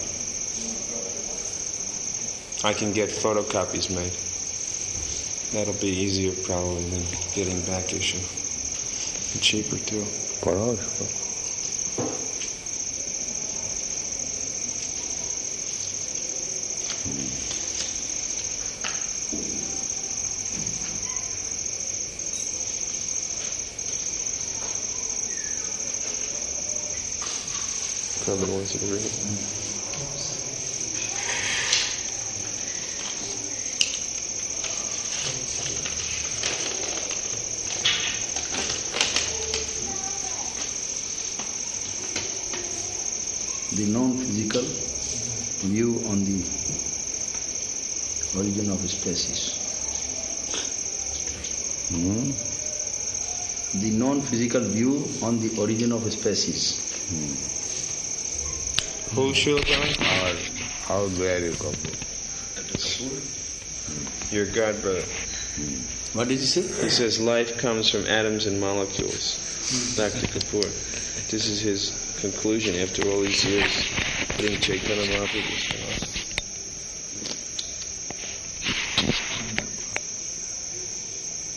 I can get photocopies made. That'll be easier probably than getting back issue. And cheaper too. For us. Probably wants you to read it. The non-physical view on the origin of species. The non-physical view on the origin of species. Who should I? How dare you copy? Your God brother. What did he say? He says life comes from atoms and molecules. Dr. Kapoor. This is his conclusion after all these years putting Chaitanya Mahaprabhu's philosophy.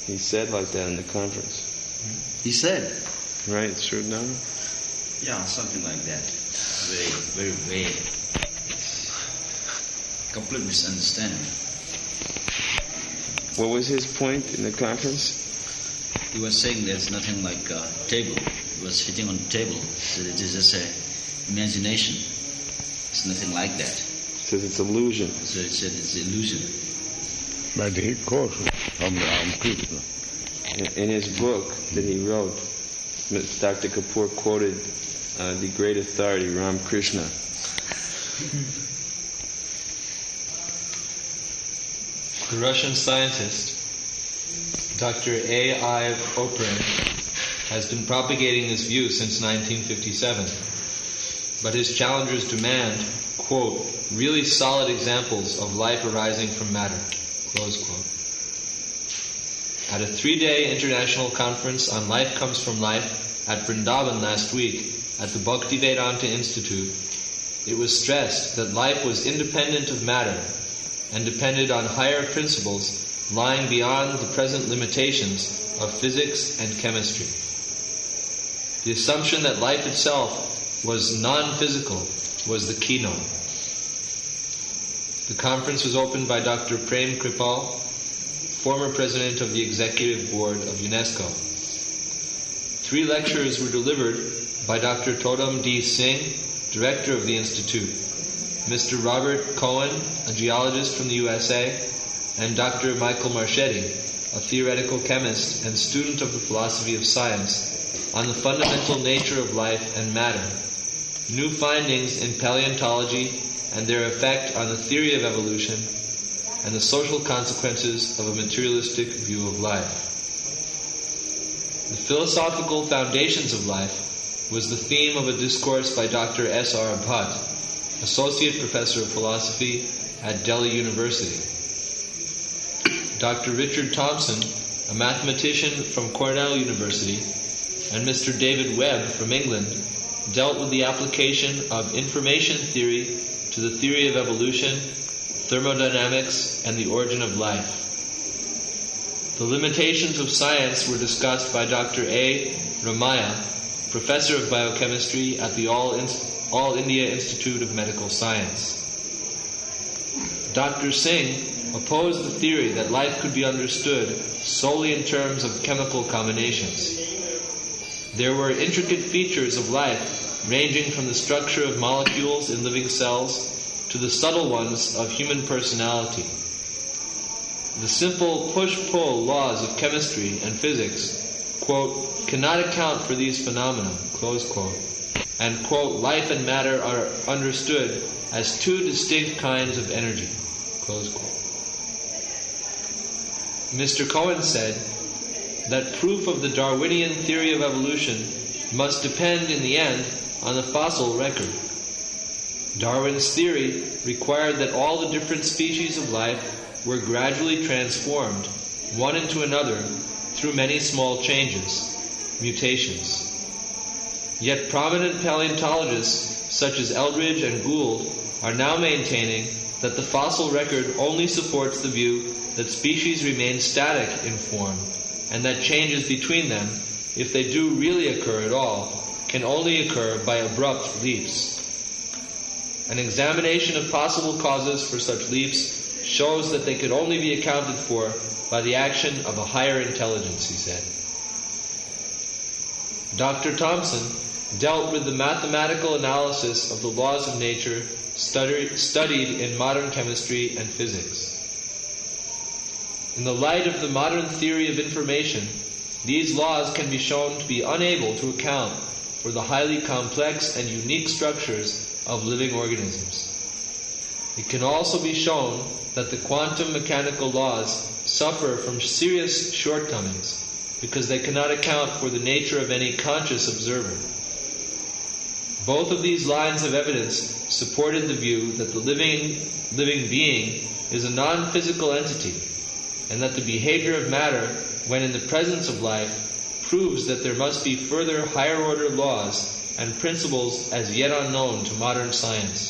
He said like that in the conference. He said. Right, it's true, no? Yeah, something like that. Very, very vague. Complete misunderstanding. What was his point in the conference? He was saying there's nothing like a table. He was sitting on the table. So it is just an imagination. It's nothing like that. He says it's illusion. So he said it's illusion. But he quotes from Ramakrishna. In his book that he wrote, Dr. Kapoor quoted the great authority, Ramakrishna. The Russian scientist, Dr. A.I. Operin, has been propagating this view since 1957. But his challengers demand, quote, really solid examples of life arising from matter, close quote. At a 3-day international conference on Life Comes from Life at Vrindavan last week at the Bhaktivedanta Institute, it was stressed that life was independent of matter and depended on higher principles lying beyond the present limitations of physics and chemistry. The assumption that life itself was non-physical was the keynote. The conference was opened by Dr. Prem Kripal, former president of the Executive Board of UNESCO. 3 lectures were delivered by Dr. Todam D. Singh, director of the Institute, Mr. Robert Cohen, a geologist from the USA, and Dr. Michael Marchetti, a theoretical chemist and student of the philosophy of science, on the fundamental nature of life and matter, new findings in paleontology and their effect on the theory of evolution, and the social consequences of a materialistic view of life. The philosophical foundations of life was the theme of a discourse by Dr. S.R. Bhatt, Associate Professor of Philosophy at Delhi University. Dr. Richard Thompson, a mathematician from Cornell University, and Mr. David Webb from England dealt with the application of information theory to the theory of evolution, thermodynamics, and the origin of life. The limitations of science were discussed by Dr. A. Ramaya, Professor of Biochemistry at the All India Institute of Medical Science. Dr. Singh opposed the theory that life could be understood solely in terms of chemical combinations. There were intricate features of life ranging from the structure of molecules in living cells to the subtle ones of human personality. The simple push-pull laws of chemistry and physics, quote, cannot account for these phenomena, close quote, and, quote, life and matter are understood as 2 distinct kinds of energy, close quote. Mr. Cohen said that proof of the Darwinian theory of evolution must depend in the end on the fossil record. Darwin's theory required that all the different species of life were gradually transformed, one into another, through many small changes, mutations. Yet prominent paleontologists such as Eldridge and Gould are now maintaining that the fossil record only supports the view that species remain static in form, and that changes between them, if they do really occur at all, can only occur by abrupt leaps. An examination of possible causes for such leaps shows that they could only be accounted for by the action of a higher intelligence, he said. Dr. Thompson dealt with the mathematical analysis of the laws of nature studied in modern chemistry and physics. In the light of the modern theory of information, these laws can be shown to be unable to account for the highly complex and unique structures of living organisms. It can also be shown that the quantum mechanical laws suffer from serious shortcomings because they cannot account for the nature of any conscious observer. Both of these lines of evidence supported the view that the living being is a non-physical entity, and that the behavior of matter, when in the presence of life, proves that there must be further higher-order laws and principles as yet unknown to modern science.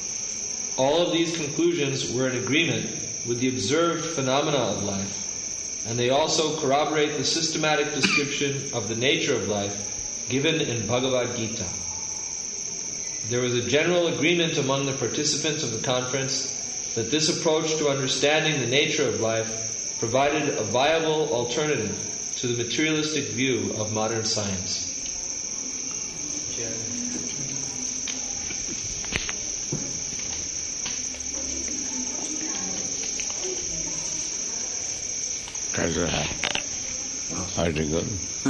All of these conclusions were in agreement with the observed phenomena of life, and they also corroborate the systematic description of the nature of life given in Bhagavad Gita. There was a general agreement among the participants of the conference that this approach to understanding the nature of life provided a viable alternative to the materialistic view of modern science. Article.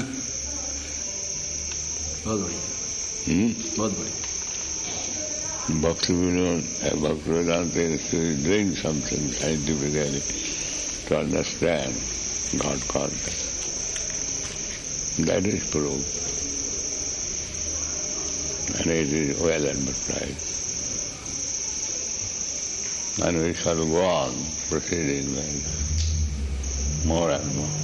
बहुत बढ़िया. Bhaktivedanta is doing something scientifically to understand God concept. That is proved. And it is well advertised. And we shall go on proceeding like more and more.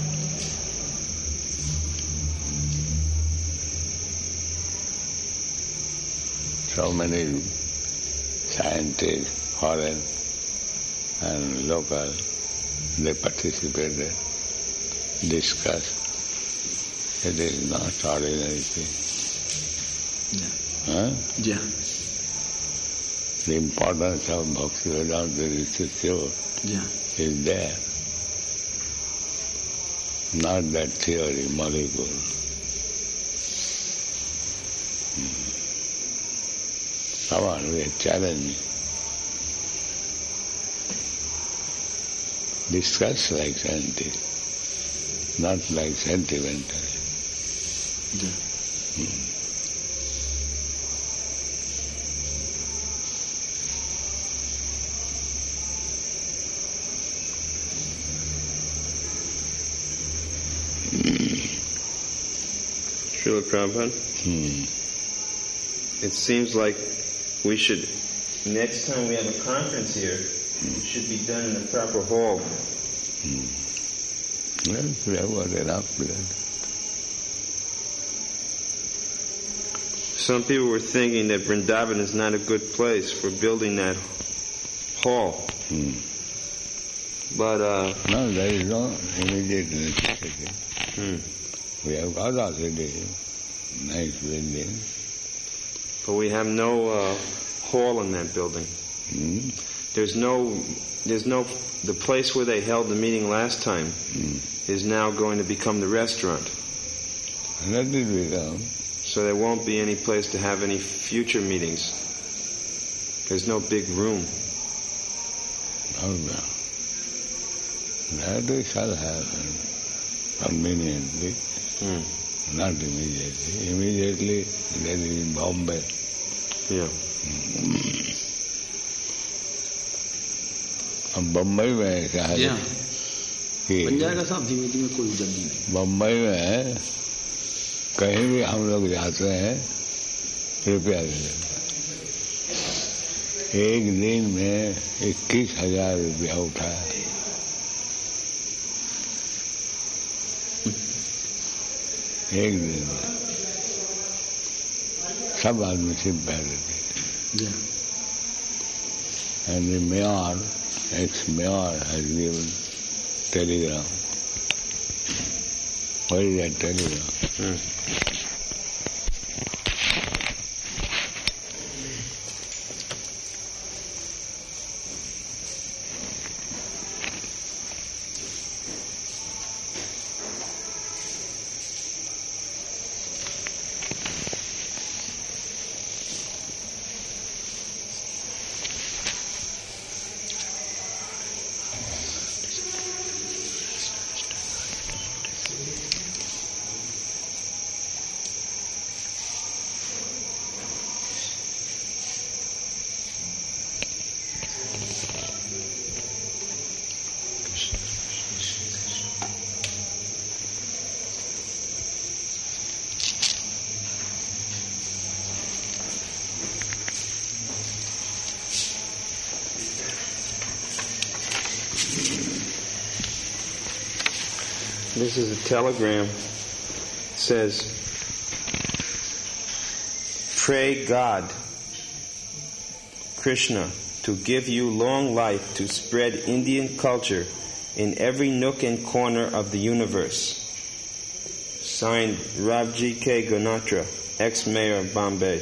So many scientists, foreign and local, they participated, discussed. It is not ordinary thing. Yeah. Huh? Yeah. The importance of Bhaktivedanta Institute is there. Not that theory, molecule. Come on, we challenge. Discuss like scientists, not like sentimental. Yeah. Srila Prabhupada, it seems like we should, next time we have a conference here, it should be done in a proper hall. Well, we have got enough blood. Some people were thinking that Vrindavan is not a good place for building that hall. But no, there is no immediate necessity. We have got already nice building. But we have no hall in that building. There's no, the place where they held the meeting last time is now going to become the restaurant. That did become. So there won't be any place to have any future meetings. There's no big room. Oh, no. That we shall have conveniently. Not immediately. Immediately, that is in Bombay. Yeah. अब बम्बई में क्या है कि बन जाएगा साहब धीमे धीमे, कोई जल्दी नहीं. बम्बई में कहीं भी हम लोग जाते हैं रुपया दे देते. एक दिन में 21,000 रुपया उठाया. एक दिन में सब आदमी सिर्फ पहले थे. And the mayor, ex-mayor has given telegram. What is that telegram? This is a telegram. It says, pray God, Krishna, to give you long life to spread Indian culture in every nook and corner of the universe. Signed, Ravji K. Gunatra, ex-mayor of Bombay.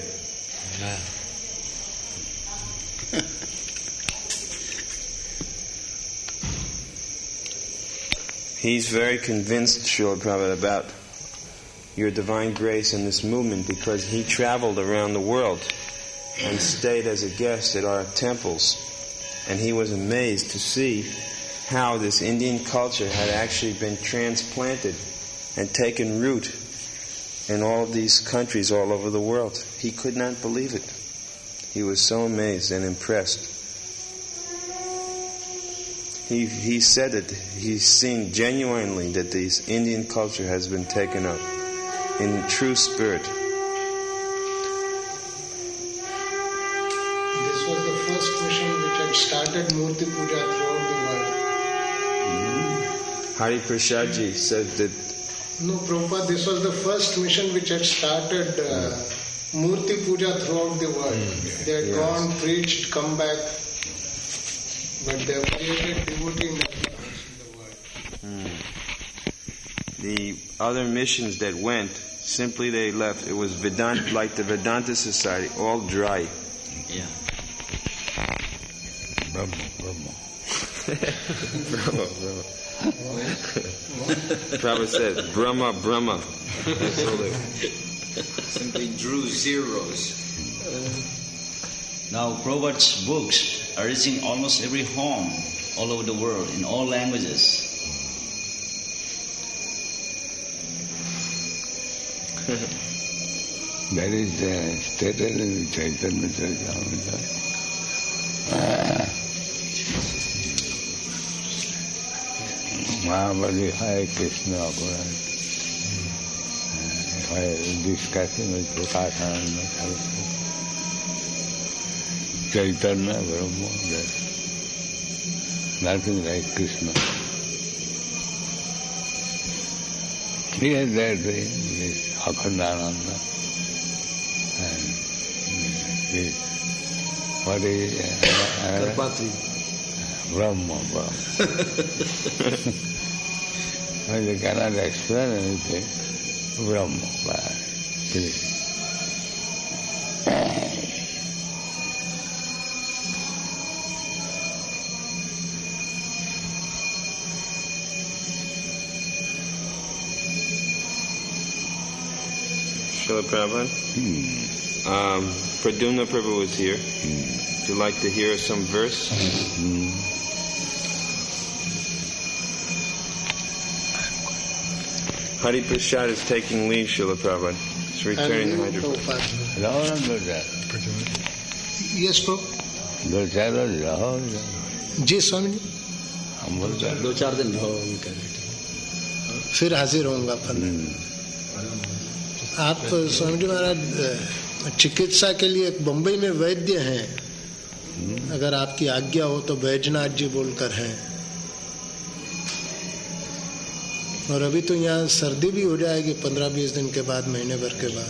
He's very convinced, Srila Prabhupada, about your divine grace in this movement because he traveled around the world and stayed as a guest at our temples. And he was amazed to see how this Indian culture had actually been transplanted and taken root in all of these countries all over the world. He could not believe it. He was so amazed and impressed. He said that he's seen genuinely that this Indian culture has been taken up in true spirit. This was the first mission which had started Murti Puja throughout the world. Hari Prasad Ji said that... No, Prabhupada, this was the first mission which had started Murti Puja throughout the world. They had gone, preached, come back, but they have created devotee networks in the world. The other missions that went, simply they left. It was Vedanta, like the Vedanta Society, all dry. Yeah. Brahma. Brahma. Prabhupada said, Brahma. That's all they simply drew zeros. Now Prabhupada's books are reaching almost every home all over the world in all languages. That is stated in Chaitanya Charitamrita. Mahabali Hare Krishna Aparad. Discussing with Prakashananda Saraswati. Chaitanya Brahma, nothing like Krishna. He has that way, this Akhandananda. And this, what is Karpatri. Brahma. When they cannot explain anything, Brahma. Srila Prabhupada. Pradyumna Prabhu was here. Would you like to hear some verse? Hari Prasad is taking leave, Srila Prabhupada. He's returning to Hyderabad. Yes, Prabhu. जी स्वामी जी 2-4 दिन रहो फिर हाजिर होऊंगा आप स्वामी जी महाराज चिकित्सा के लिए बम्बई में वैद्य हैं, अगर आपकी आज्ञा हो तो बैजनाथ जी बोलकर हैं। और अभी तो यहाँ सर्दी भी हो जाएगी 15-20 दिन के बाद, महीने भर के बाद।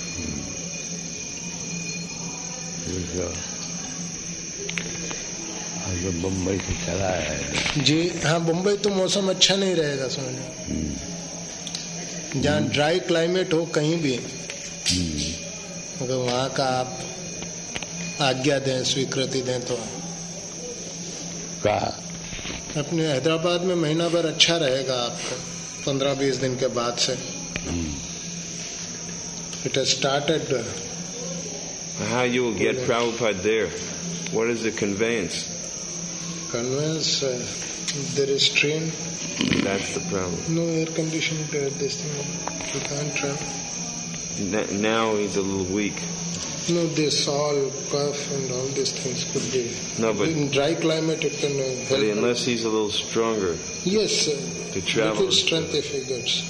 बम्बई से चला है जी हाँ, बम्बई तो मौसम अच्छा नहीं रहेगा समझ, जहाँ ड्राई क्लाइमेट हो कहीं भी, अगर वहाँ का आप आज्ञा दें, स्वीकृति दें तो कहा अपने हैदराबाद में महीना भर अच्छा रहेगा आपको 15-20 दिन के बाद से। It has started. How you will get Prabhupada there? What is the conveyance? Conveyance, there is train. That's the problem. No air conditioning there, this thing. You can't travel. Now he's a little weak. No, this all cough and all these things could be. No, but in dry climate it can help. But unless he's a little stronger. Yes, to travel. Little strength if he gets.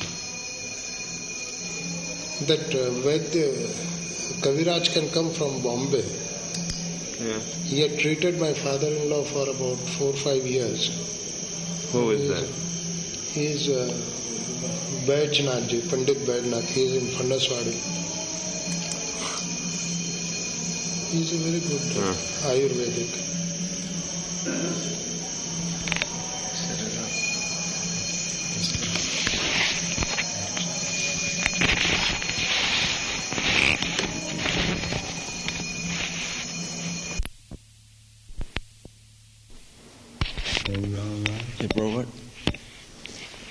That Vaidya Kaviraj can come from Bombay. Yeah. He had treated my father-in-law for about 4 or 5 years. Who is that? He is Baijnath ji, Pandit Baijnath. He is in Fandaswadi. He is a very good Ayurvedic.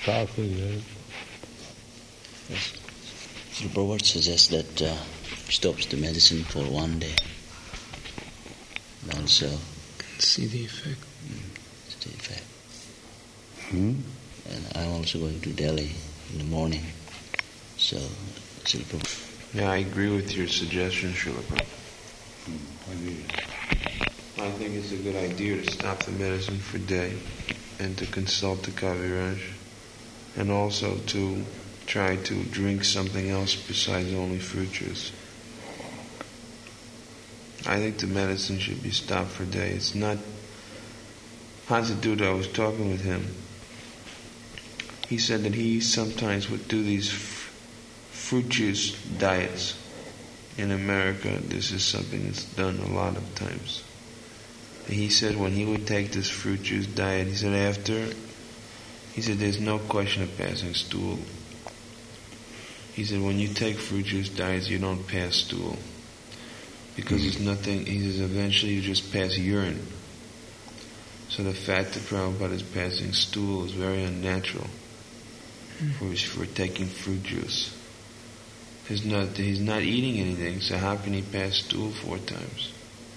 Talk with him. Yes. The Prabhupada suggests that stops the medicine for 1 day. And also see the effect. See the effect. And I'm also going to Delhi in the morning. So, yeah, I agree with your suggestion, Srila Prabhupada. I think it's a good idea to stop the medicine for a day and to consult the Kaviraj, and also to try to drink something else besides only fruit juice. I think the medicine should be stopped for a day. It's not... Hansa Duda, I was talking with him. He said that he sometimes would do these fruit juice diets. In America, this is something that's done a lot of times. He said when he would take this fruit juice diet, he said there's no question of passing stool. He said when you take fruit juice diets, you don't pass stool. Because it's nothing, he says eventually you just pass urine. So the fact that Prabhupada is passing stool is very unnatural for taking fruit juice. He's not eating anything, so how can he pass stool 4 times?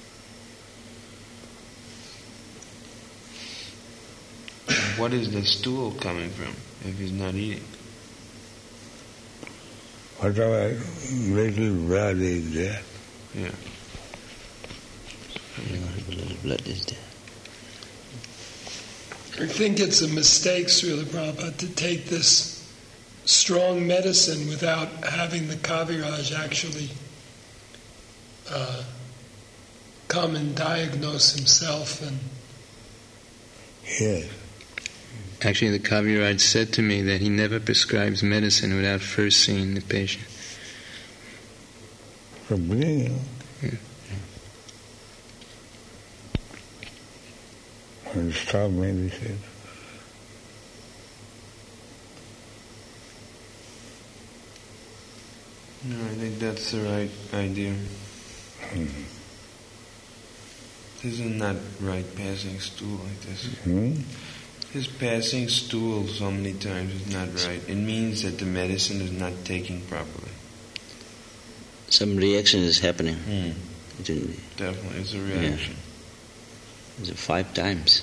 What is the stool coming from if he's not eating? Whatever little blood is there. Yeah. Little blood is there. I think it's a mistake, Srila Prabhupada, to take this strong medicine without having the Kaviraj actually come and diagnose himself. And yes. Actually, the Kaviraj said to me that he never prescribes medicine without first seeing the patient. From beginning, and stop medicine. No, I think that's the right idea. This is not right, passing stool like this. His passing stool so many times is not right. It means that the medicine is not taking properly. Some reaction is happening. Definitely, it's a reaction. Yeah. It's 5 times.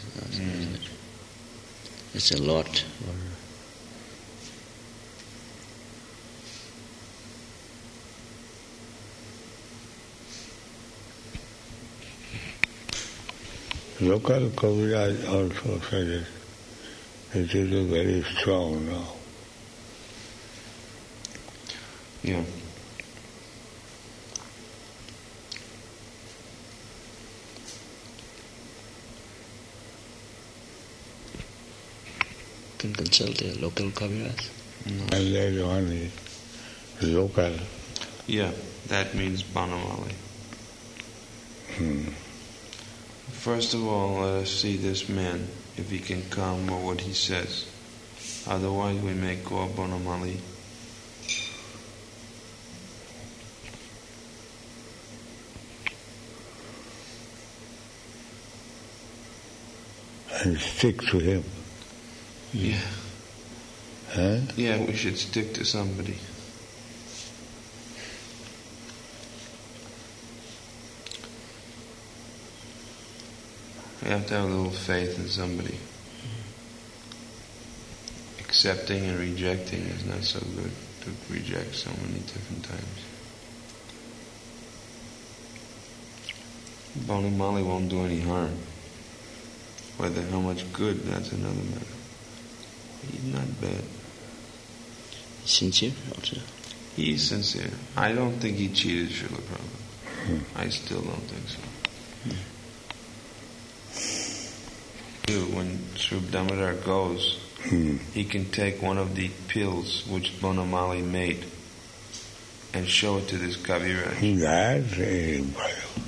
It's a lot. Local Kaviraj also said it is very strong now. Yeah. Can consult a local Kaviraj. And that one is local. Yeah, that means Banamali. First of all, let us see this man, if he can come or what he says. Otherwise, we may call Banamali. And stick to him. Yeah. Huh? Yeah, we should stick to somebody. We have to have a little faith in somebody. Accepting and rejecting is not so good, to reject so many different times. Banamali won't do any harm. Whether how much good, that's another matter. He's not bad. Sincere also? He's sincere. I don't think he cheated Srila Prabhupada. I still don't think so. When Sri Damodar goes, he can take one of the pills which Banamali made and show it to this Kaviraj. That's impossible.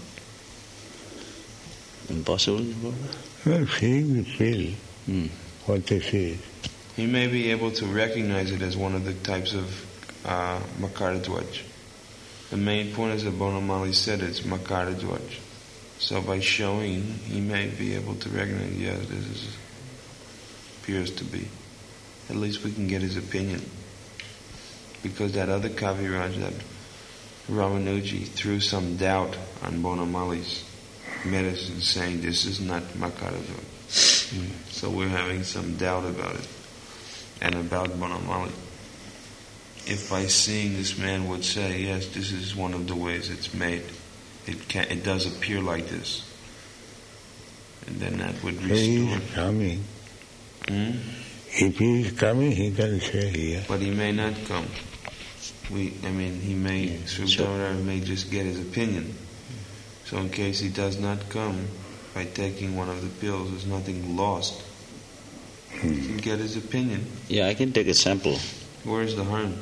Impossible? Well, seeing the pill, what they say. He may be able to recognize it as one of the types of Makaradwaj. The main point is that Banamali said it's Makaradwaj. So by showing, he may be able to recognize, yes, this appears to be. at least we can get his opinion. Because that other Kaviraj, that Ramanuji, threw some doubt on Bonamali's medicine, saying this is not Makaradvaja. So we're having some doubt about it, and about Bonamali. If by seeing this man would say, yes, this is one of the ways it's made, it does appear like this, and then that would restore. He is coming. If he is coming, he can say here. But he may not come. He may, Srivdhamara may just get his opinion. So in case he does not come, by taking one of the pills, there's nothing lost. He can get his opinion. Yeah, I can take a sample. Where's the harm?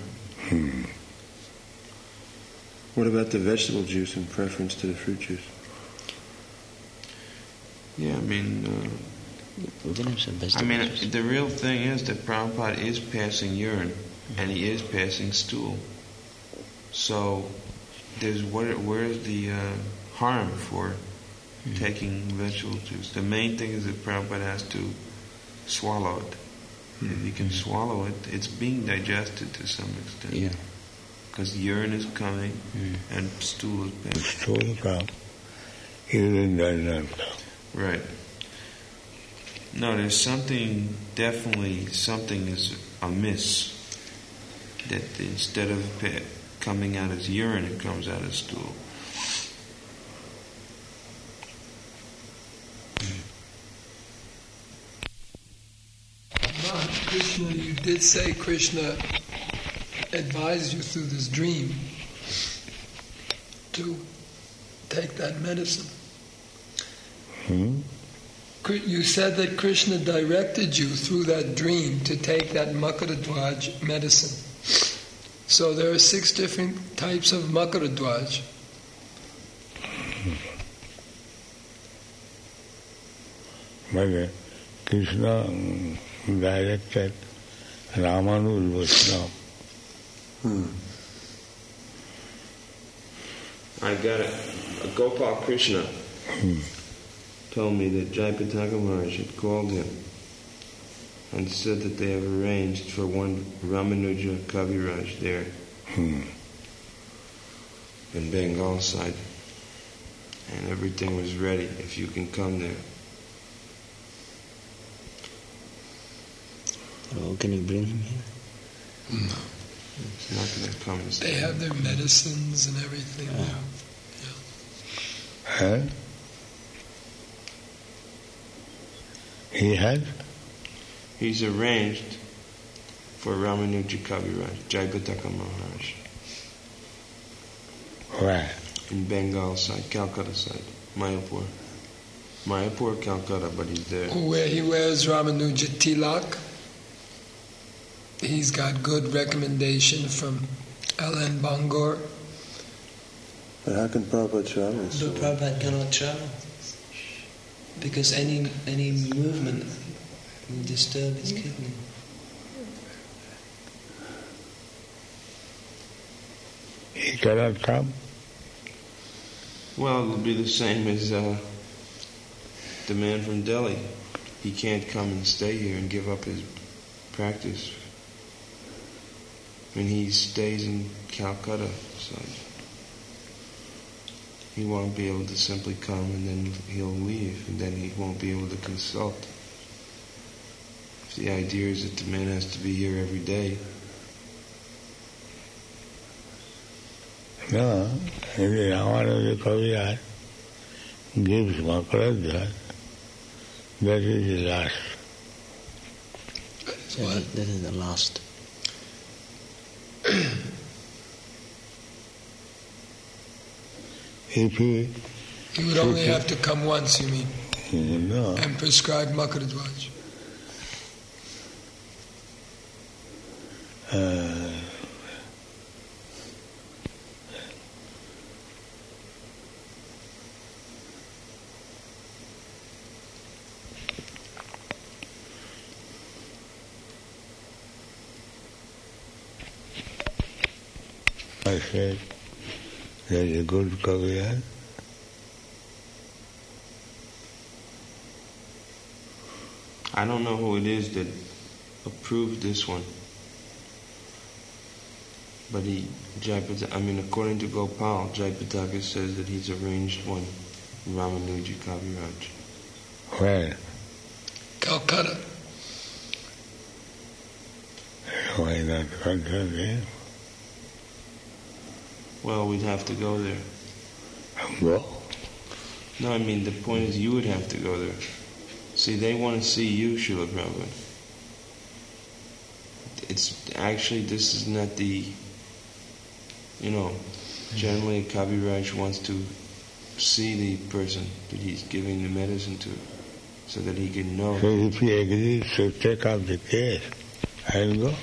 What about the vegetable juice in preference to the fruit juice? Yeah, the real thing is that Prabhupada is passing urine and he is passing stool. So where's the harm for taking vegetable juice? The main thing is that Prabhupada has to swallow it. If he can swallow it, it's being digested to some extent. Yeah. Because urine is coming and stool is passing. Stool comes, urine does not come. Right. No, there's something is amiss. That instead of coming out as urine, it comes out as stool. Krishna, you did say Krishna advised you through this dream to take that medicine. You said that Krishna directed you through that dream to take that Makaradwaj medicine. So there are 6 different types of Makaradwaj. But Krishna directed Ramanuja Vaishnava. I got it. Gopal Krishna told me that Jayapataka Maharaj had called him and said that they have arranged for one Ramanuja Kaviraj there in Bengal side, and everything was ready if you can come there. Oh, can you bring him here? No. It's not going to come. They have their medicines and everything. Huh? He had? He's arranged for Ramanuja Kaviraj, Jayapataka Maharaj. Where? In Bengal side, Calcutta side, Mayapur. Mayapur, Calcutta, but he's there. Where he wears Ramanuja Tilak. He's got good recommendation from L.N. Bangor. But how can Prabhupada travel? But Prabhupada cannot travel because any movement will disturb his kidney. He cannot come? Well, it'll be the same as the man from Delhi. He can't come and stay here and give up his practice. When he stays in Calcutta, so he won't be able to simply come and then he'll leave, and then he won't be able to consult. If the idea is that the man has to be here every day. No, the Ramanuja Kaviraj gives Makaradwaj. That is the last. That is the last. If he would only have to come once, you mean? No. And prescribe Makaradwaj. I said, there's a good Kaviraj. I don't know who it is that approved this one. But according to Gopal, Jayapataka says that he's arranged one, Ramanuja Kaviraj. Where? Calcutta. Why not Calcutta? Well, we'd have to go there. Go? No, the point is you would have to go there. See, they want to see you, Srila Prabhupada. This is not the, generally a Kaviraj wants to see the person that he's giving the medicine to, so that he can know. So if he agrees to take up the case, I'll go.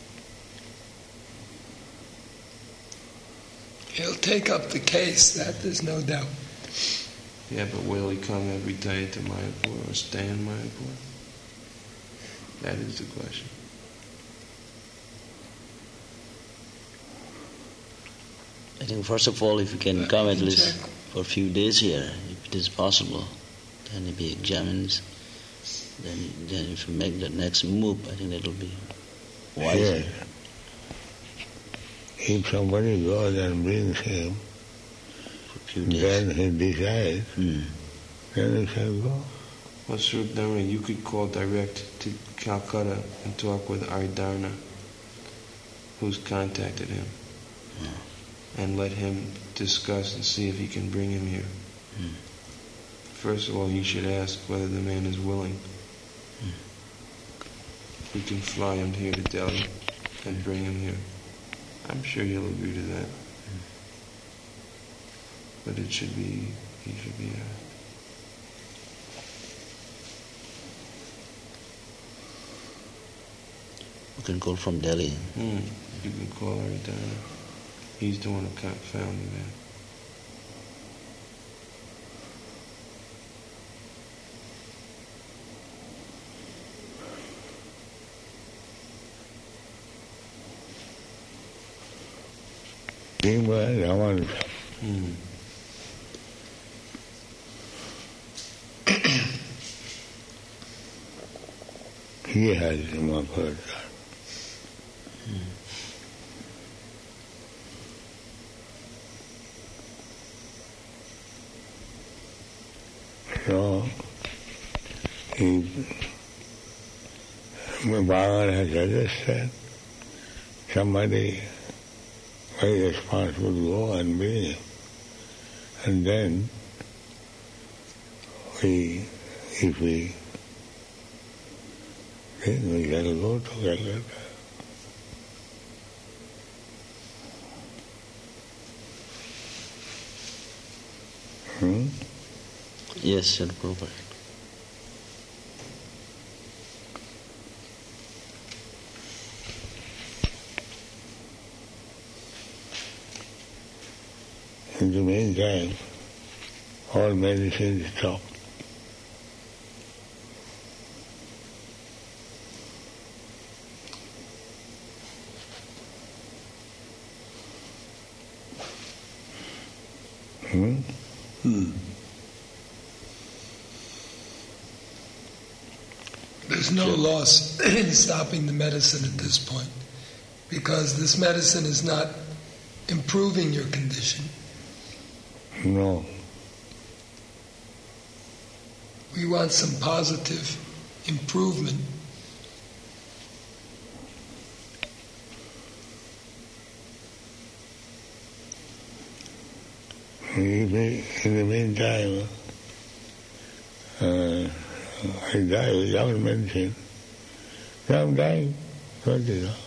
He'll take up the case, that there's no doubt. Yeah, but will he come every day to Mayapur or stay in Mayapur? That is the question. I think first of all, if you can come at least for a few days here, if it is possible, then if he examines, then if you make the next move, I think that will be wiser. Yes. If somebody goes and brings him, then he decides, then he shall go. Well, Sri Dhamma, you could call direct to Calcutta and talk with Aridarna, who's contacted him, and let him discuss and see if he can bring him here. First of all, you should ask whether the man is willing. We can fly him here to Delhi and bring him here. I'm sure he'll agree to that. But he should be asked. You can call from Delhi. You can call Aridana. He's the one who found the man. He has more further. So, Bhagavan has suggested somebody very responsible to go and bring him. And then we shall go to Calcutta. Yes, Sir Prabhupada. In the meantime, all medicine stopped. There's no loss in stopping the medicine at this point, because this medicine is not improving your condition. No. We want some positive improvement. In the meantime, I die without medicine. I'm dying. What is that?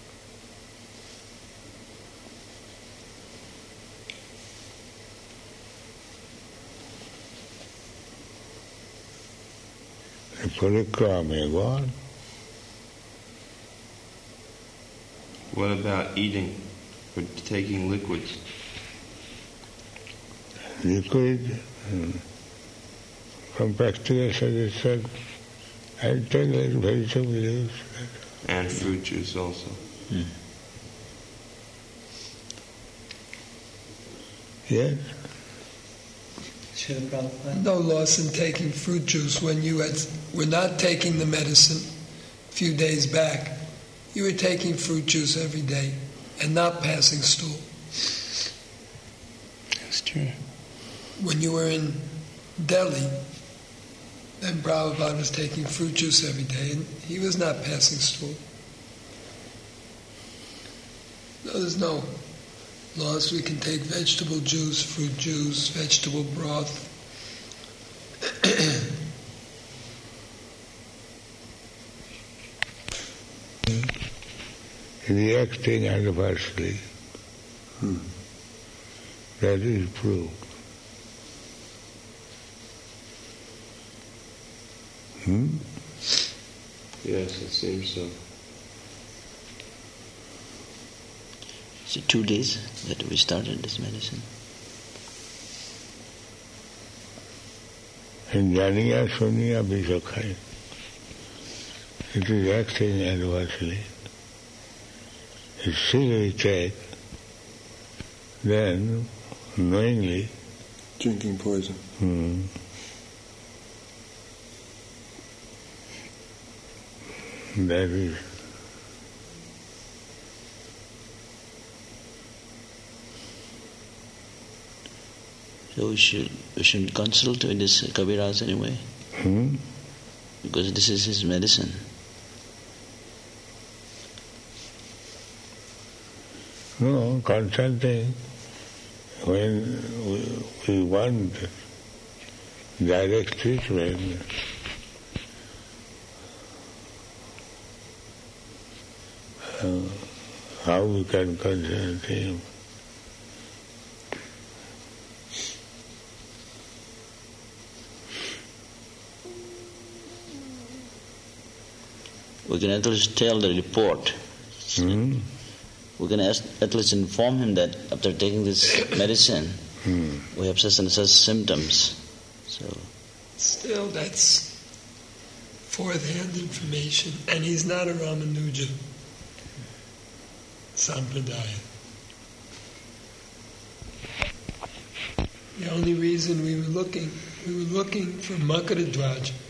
The parikrama may go on. What about eating or taking liquids? Liquid, from practical suggestion, I take like vegetable juice. And fruit juice also. Yes. No loss in taking fruit juice when you were not taking the medicine few days back, you were taking fruit juice every day and not passing stool. That's true. When you were in Delhi, then Prabhupada was taking fruit juice every day and he was not passing stool. No, there's no laws. We can take vegetable juice, fruit juice, vegetable broth. Reacting adversely. That is proved. Yes, it seems so. Is it 2 days that we started this medicine? And Janiya Suniya Bishakhai. It is acting adversely. If seriously take, then knowingly drinking poison. That is. So we should consult with this Kaviraj anyway, because this is his medicine. No, consulting when we want direct treatment. How we can consult him? We can at least tell the report. We can at least inform him that after taking this medicine, we have such and such symptoms. So still, that's fourth-hand information, and he's not a Ramanuja Sampradaya. The only reason we were looking for Makadadwaja